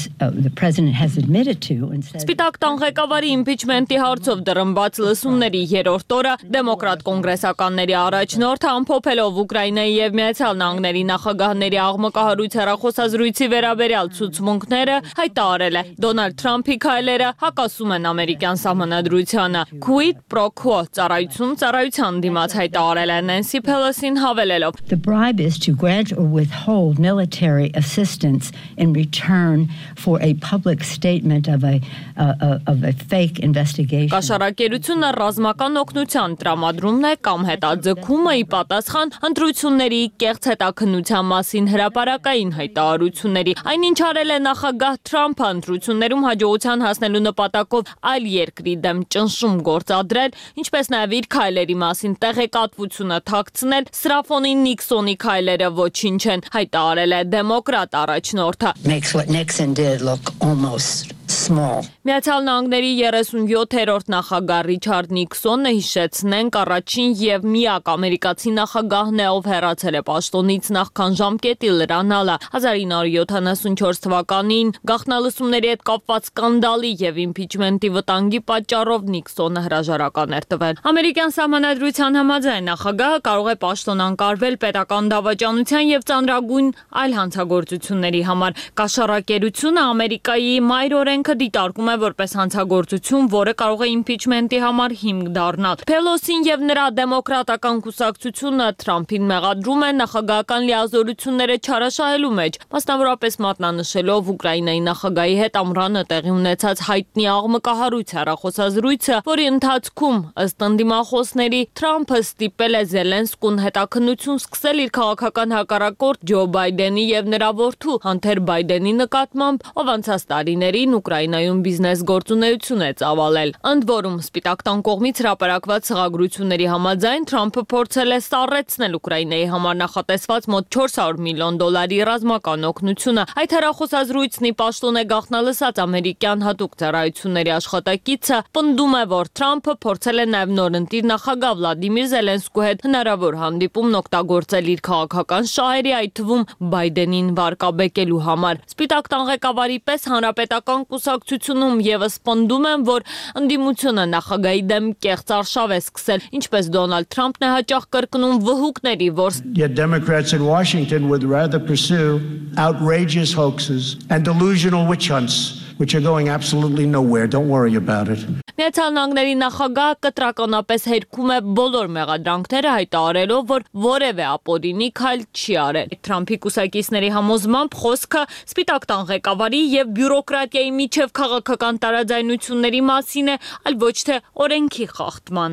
Սպիտակ տան ղեկավարի իմպիչմենտի հարցով դռնբաց լսումների երրորդ օրը դեմոկրատ կոնգրեսականների առաջնորդը ամփոփելով Ուկրաինայի եւ Միացյալ Նահանգների նախագահների աղմկահարույց հեռախոսազրույցի վերաբերյալ ցուցմունքները հայտարարել է։ Դոնալդ Թրամփի քայլերը հակասում են ամերիկյան Սահմանադրությանը Quid pro quo ծառայություն ծառայության դիմաց հայտարարել է Նենսի Փելոսին հավելելով. The bribe is to grant or withhold military assistance in return for a public statement of a uh, of a fake investigation. Կաշառակերությունը ռազմական օգնության տրամադրումն է կամ հետաձգումը ի պատասխան ընտրությունների կեղծ հետաքննության մասին հրապարակային հայտարարությունների։ Այնինչ արել է նախագահ Թրամփը ընտրություններում հաջողության հասնելու նպատակով այլ երկրի դեմ ճնշում գործադրել, ինչպես նաև իր քայլերի մասին տեղեկատվությունը թաքցնել, սրա ֆոնին Նիքսոնի քայլերը ոչինչ են, հայտարարել է դեմոկրատ առաջնորդը։ Makes what Nixon did look almost small. Միացյալ Նահանգների երեսունյոթերորդ նախագահ Ռիչարդ Նիքսոնը հիշեցնենք առաջին եւ միակ ամերիկացի նախագահն է, ով հեռացել է պաշտոնից նախքան ժամկետի լրանալը։ հազար ինը հարյուր յոթանասունչորս թվականին գաղտնալսումների հետ կապված սկանդալի եւ իմպիչմենտի վտանգի պատճառով Նիքսոնը հրաժարական էր տվել։ Ամերիկյան Սահմանադրության համաձայն նախագահը կարող է պաշտոն անկարվել պետական դավաճանության եւ ծանրագույն այլ հանցագործությունների համար։ Կաշառակերությունը Ամերիկայի մայր օրենքը դիտարկում է որպես հանցագործություն, որը կարող է իմպիչմենտի համար հիմք դառնալ։ Փելոսին եւ նրա դեմոկրատական կուսակցությունը Թրամփին մեղադրում են նախագահական լիազորությունները չարաշահելու մեջ, մասնավորապես մատնանշելով Ուկրաինայի նախագահի հետ ամռանը տեղի ունեցած հայտնի աղմկահարույց հեռախոսազրույցը, որի ընթացքում ըստ ընդդիմախոսների Թրամփը ստիպել է Զելենսկուն հետաքննություն սկսել իր քաղաքական հակառակորդ Ջո Բայդենի եւ նրա որդու Հանթեր Բայդենի նկատմամբ, ով անցած տարիներին Ուկրաինայում բիզնես գործունեություն է ծավալել։ Ընդ որում Սպիտակ տան կողմից հրապարակված սղագրությունների համաձայն Թրամփը փորձել է սառեցնել Ուկրաինայի համար նախատեսված մոտ չորս հարյուր միլիոն դոլարի ռազմական օգնությունը։ Այդ հեռախոսազրույցն ի պաշտոն է գաղտնալսած ամերիկյան հատուկ ծառայությունների աշխատակիցը պնդում է, որ Թրամփը փորձել է նաև նորընտիր նախագահ Վլադիմիր Զելենսկու հետ հնարավոր հանդիպումն օգտագործել իր քաղաքական շահերի, այդ թվում Բայդենին վարկաբեկելու համար։ Սպիտակ տան ղեկավարի պես հանրապետական կուսակցությունում եւս պնդում են, որ ընդդիմությունը նախագահի դեմ կեղծ արշավ է սկսել, ինչպես Դոնալդ Թրամփն է հաճախ կրկնում վհուկների ворս. Yet Democrats in Washington would rather pursue outrageous hoaxes and delusional witch hunts which are going absolutely nowhere. Don't worry about it. Միացյալ Նահանգների նախագահը կտրականապես հերքում է բոլոր մեղադրանքները, հայտարարելով, որ որևէ ապօրինի քայլ չի արել։ Թրամփի կուսակիցների համոզմամբ խոսքը Սպիտակ տան ղեկավարի եւ բյուրոկրատիայի միջև քաղաքական տարաձայնությունների մասին է, այլ ոչ թե օրենքի խախտման։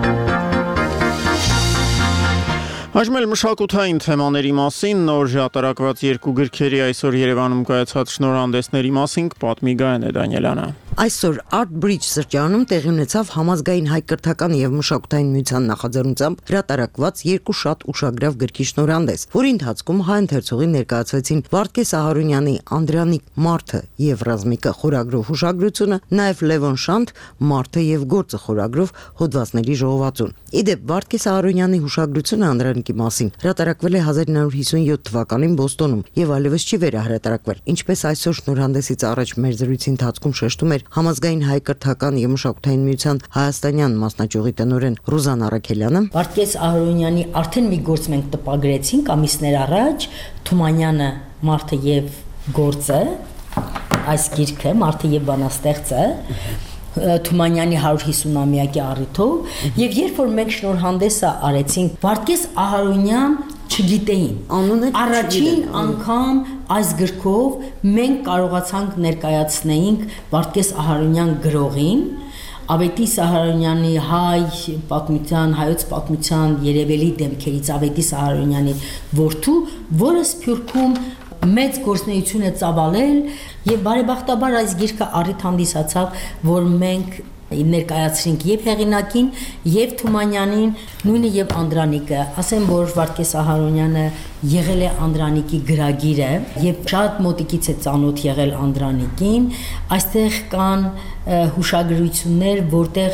Այժմ էլ մշակութային թեմաների մասին նոր հրատարակված երկու գրքերի այսօր Երևանում կայացած շնորհանդեսների մասին պատմի Գայանե Դանիելյանը։ Այսօր Art Bridge սրճարանում տեղի ունեցավ համազգային հայ կրթական եւ մշակութային միության նախաձեռնությամբ հրատարակված երկու շատ ուշագրավ գրքի շնորհանդես, որի ընթացքում հայ ընթերցողին ներկայացվեցին Վարդգես Ահարոնյանի Անդրանիկ Մարդը եւ Ռազմիկը խորագրով հուշագրությունը, նաեւ Լևոն Շանթ Մարդը եւ Գործը խորագրով հոդվածների ժողովածուն։ Իդեպ Վարդգես Ահարոնյանի հուշագրությունը Անդրանիկի մասին հրատարակվել է հազար ինը հարյուր հիսունյոթ թվականին Բոստոնում եւ այլևս չի վերահրատարակվել։ Ինչպես այսօր շնորհանդեսից առաջ մեր զրույցի ընթացքում շեշտում էր Համազգային հայ կրթական եւ մշակութային միության հայաստանյան մասնաճյուղի տնօրեն Ռուզան Արաքելյանը, Վարդգես Ահարոնյանի արդեն մի գործ մենք տպագրեցինք ամիսներ առաջ, Թումանյանը Մարդը եւ Գործը, այս գիրքը Մարդը եւ բանաստեղծը Թումանյանի հարյուր հիսունամյակի առիթով եւ երբ որ մենք շնորհանդեսը արեցինք Վարդգես Ահարոնյան չգիտեին առաջին անգամ այս գրքով մենք կարողացանք ներկայացնեինք Վարդգես Ահարոնյան գրողին Ավետիս Ահարոնյանի հայ պատմության հայոց պատմության երևելի դեմքերից Ավետիս Ահարոնյանի որդու, որը Սփյուռքում մեծ գործունեություն է ծավալել եւ բարեբախտաբար այս գիրքը առիթ հանդիսացավ, որ մենք ներկայացրինք եւ հեղինակին եւ Թումանյանին, նույնը եւ Անդրանիկը։ Ասեմ, որ Վարդգես Ահարոնյանը եղել է Անդրանիկի գրագիրը եւ շատ մոտիկից է ծանոթ եղել Անդրանիկին, այստեղ կան հուշագրություններ, որտեղ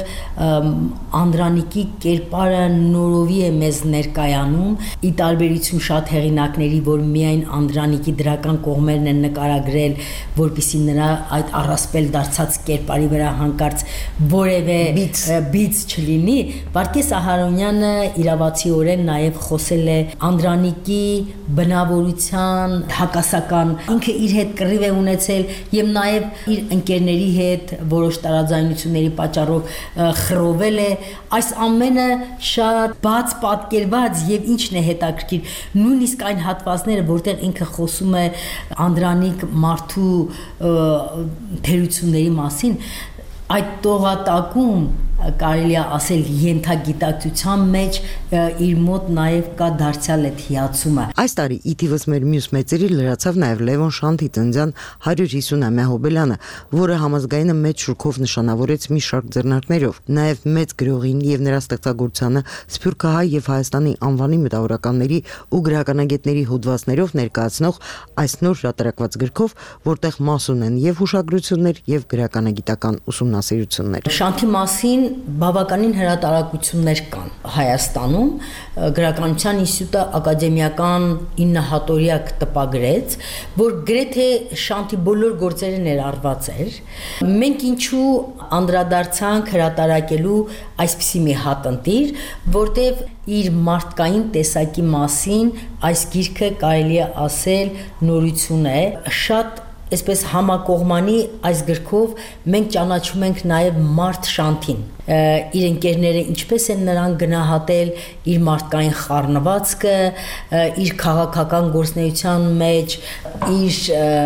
Անդրանիկի կերպարը նորովի է մեզ ներկայանում, ի տարբերություն շատ հեղինակների, որ միայն Անդրանիկի դրական կողմերն են նկարագրել, որպեսզի նրա այդ առասպել դարձած կերպարի վրա հանկարծ որևէ բիծ չլինի, Վարդգես Ահարոնյանը իրավացիորեն նաև խոսել է Անդրանիկի բնավորության հակասական, ինքը իր հետ կռիվ է ունեցել եւ նաև իր ընկերների հետ որոշ տարաձայնությունների պատճառով խռովել է, այս ամենը շատ բաց պատկերված եւ ինչն է հետաքրքիր, նույնիսկ այն հատվածները, որտեղ ինքը խոսում է Անդրանիկ մարդու թերությունների մասին, այդ տողատակում կարելի է ասել ենթագիտակցության մեջ իր մոտ նաև կա դարձյալ այդ հիացումը։ Այս տարի ի թիվս մեր մյուս մեծերի լրացավ նաև Լևոն Շանթի ծննդյան հարյուր հիսունամյա հոբելյանը, որը համազգայինը մեծ շուկով նշանավորեց մի շարք ձեռնարկներով։ Նաև մեծ գրողին եւ նրա ստեղծագործությանը Սփյուռքահայ եւ Հայաստանի անվանի մտավորականների ու գրականագետների հոդվածներով ներկայացնող այս նոր հրատարակված գրքով, որտեղ մասուն են եւ հուշագրություններ եւ գրականագիտական ուսումնասիրություններ։ Շանթի մասին բավականին հրատարակություններ կան Հայաստանում, գրականության ինստիտուտը ակադեմիական ինը հատորյակ տպագրեց, որ գրեթե Շանթի բոլոր գործերը ներառված էր։ Մենք ինչու անդրադարձանք հրատարակելու այսպիսի մի հատընտիր, որտեղ իր մարդկային տեսակի մասին այս գիրքը կարելի է ասել նորություն է, շատ այսպես համակողմանի այս գրքով մենք ճանաչում ենք նաև Մարդ Շանթին, իր ընկերները ինչպես են նրան գնահատել իր մարդկային խառնվածքը, իր քաղաքական գործունեության մեջ, իր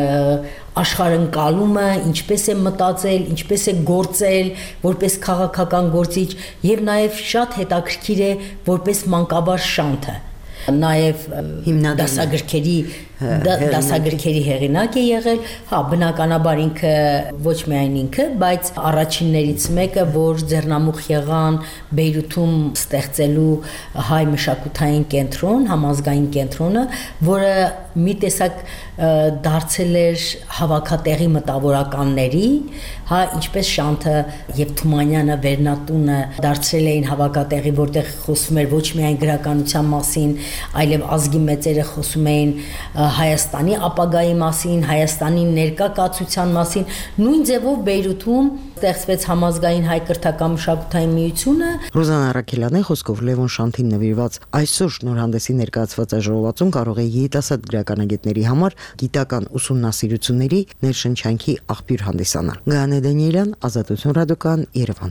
աշխարհընկալումը, ինչպես է մտածել, ինչպես է գործել որպես քաղաքական գործիչ եւ նաև շատ հետաքրքիր է որպես մանկաբար Շանթը, նաև դասագրքերի դասագրքերի հեղինակ է եղել, հա բնականաբար ինքը ոչ միայն ինքը, բայց առաջիններից մեկը, որ ձեռնամուխ եղան Բեյրութում ստեղծելու հայ մշակութային կենտրոն, համազգային կենտրոնը, որը մի տեսակ դարձել էր հավաքատեղի մտավորականների, հա ինչպես Շանթը եւ Թումանյանը Վերնատունը դարձրել էին հավաքատեղի, որտեղ խոսում էր ոչ միայն գրականության մասին, այլև ազգի մեծերը խոսում էին Հայաստանի ապագայի մասին, Հայաստանի ներկա կացության մասին, նույն ձևով Բեյրութում ստեղծվեց համազգային հայ կրթական մշակութային միությունը։ Ռոզանա Ռաքելյանի խոսքով Լևոն Շանթին նվիրված այսօր շնորհանդեսի ներկայացված ժողովածուն կարող է երիտասարդ գրականագետների համար գիտական ուսումնասիրությունների ներշնչանքի աղբյուր հանդիսանալ։ Գայանե Դանիելյան, Ազատություն ռադիոկայան, Երևան։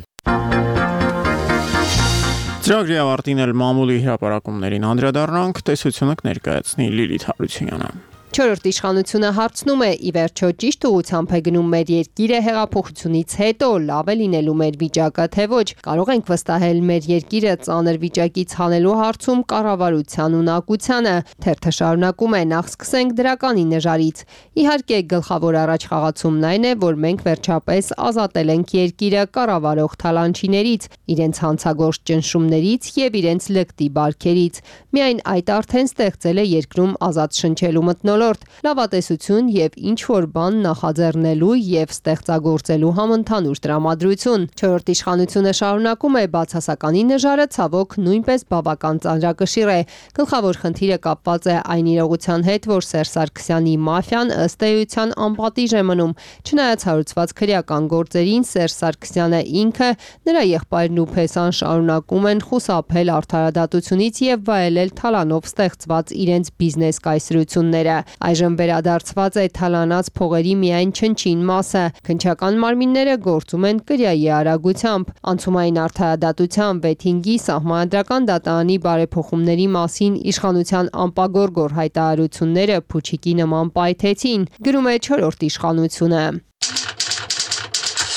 Ծրագրի ավարտին էլ մամուլի հրապարակումներին անդրադառնանք, տեսությունը կներկայացնի Լիլիթ Հարությունյանը։ Չորրորդ իշխանությունը հարցնում է՝ ի վերջո ճիշտ ուղղությամբ է գնում մեր երկիրը հեղափոխությունից հետո, լավ է լինելու մեր վիճակը, թե ոչ, կարող ենք վստահել մեր երկիրը ծանր վիճակից հանելու հարցում կառավարության ունակությանը։ Թերթը շարունակում է՝ նախ սկսենք դրականի նժարից։ Իհարկե, գլխավոր առաջխաղացումն այն է, որ մենք վերջապես ազատել ենք երկիրը կառավարող թալանչիներից, իրենց հանցագործ ճնշումներից եւ իրենց լկտի բարքերից։ Միայն այդ արդեն ստեղծել է երկրում ազատ շնչելու մթնոլորտ, լավատեսություն եւ ինչ որ բան նախաձեռնելու եւ ստեղծագործելու համընդհանուր տրամադրություն։ Չորրորդ իշխանությունը շարունակում է բացասականի նժարը ցավոք նույնպես բավական ծանրակշիռ է։ Գլխավոր խնդիրը կապված է այն իրողության հետ, որ Սերժ Սարգսյանի մաֆիան ըստ էության անպատիժ է մնում։ Չնայած հարուցված քրեական գործերին, Սերժ Սարգսյանը ինքը, նրա եղբայրն ու Փեսան շարունակում են խուսափել արդարադատությունից եւ վայելել թալանով ստեղծված իրենց բիզնես կայսրությունները։ Այժմ վերադարձված է թալանած փողերի միայն չնչին մասը։ Քննչական մարմինները գործում են կրյայի արագությամբ։ Անցումային արդարադատության վեթինգի սահմանադրական դատարանի բարեփոխումների մասին իշխանության անպագորգոր հայտարարությունները փուչիկի նման պայթեցին, գրում է չորրորդ իշխանությունը։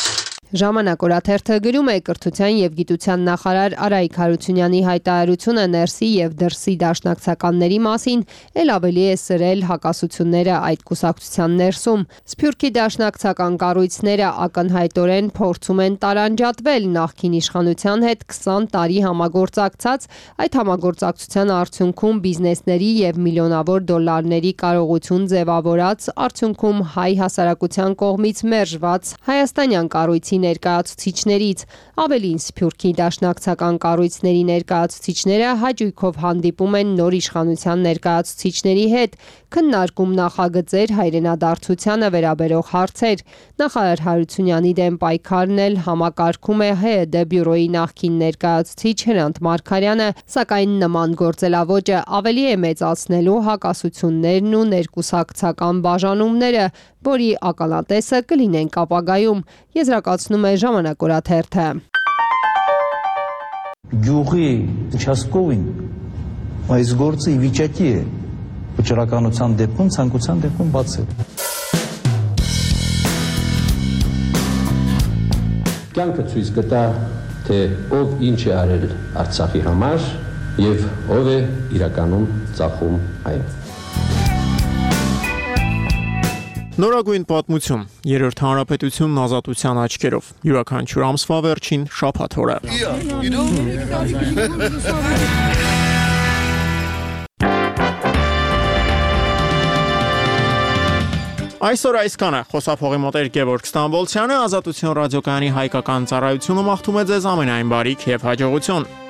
Ժամանակ օրաթերթը գրում է կրթության եւ գիտության նախարար Արայիկ Հարությունյանի հայտարարությունը ներսի եւ դրսի դաշնակցականների մասին ել ավելի է սրել հակասությունները այդ կուսակցության ներսում։ Սփյուռքի դաշնակցական կառույցները ակնհայտորեն փորձում են տարանջատվել նախկին իշխանության հետ քսան տարի համագործակցած, այդ համագործակցության արդյունքում բիզնեսների եւ միլիոնավոր դոլարների կարողություն ձևավորած, արդյունքում հայ հասարակության կողմից մերժված հայաստանյան կառույցի ներկայացուցիչներից, ավելին Սփյուռքի դաշնակցական կառույցների ներկայացուցիչները հաճույքով հանդիպում են նոր իշխանության ներկայացուցիչների հետ, քննարկում նախագծեր հայրենադարձությանը վերաբերող հարցեր։ Նախարար Հարությունյանի դեմ պայքարն էլ համակարգում է ՀՅԴ բյուրոյի նախկին ներկայացուցիչ Հրանտ Մարգարյանը, սակայն նման գործելավոճը ավելի է մեծացնելու հակասություններն ու ներկուսակցական բաժանումները, որի ականատեսը կլինենք ապագայում, եզրակացնում է Ժամանակ օրաթերթը։ Գյուղի участковին այս գործը ի վիճակի է վճռականության դեպքում, ցանկության դեպքում բացել։ Կյանքը ցույց կտա, թե ով ինչ է արել Արցախի համար եւ ով է իրականում ծախում այն։ Նորագույն պատմություն, երրորդ հանրապետությունն ազատության աչքերով, յուրաքանչյուր ամսվա վերջին շաբաթ օրը։ Այսօր այսքանը, խոսափողի մոտ էր Գևորգ Ստամբոլցյանը, Ազատություն ռադիոկայանի հայկական ծառայությունը մաղթում է ձեզ ամենայն բարիք եւ հաջողություն։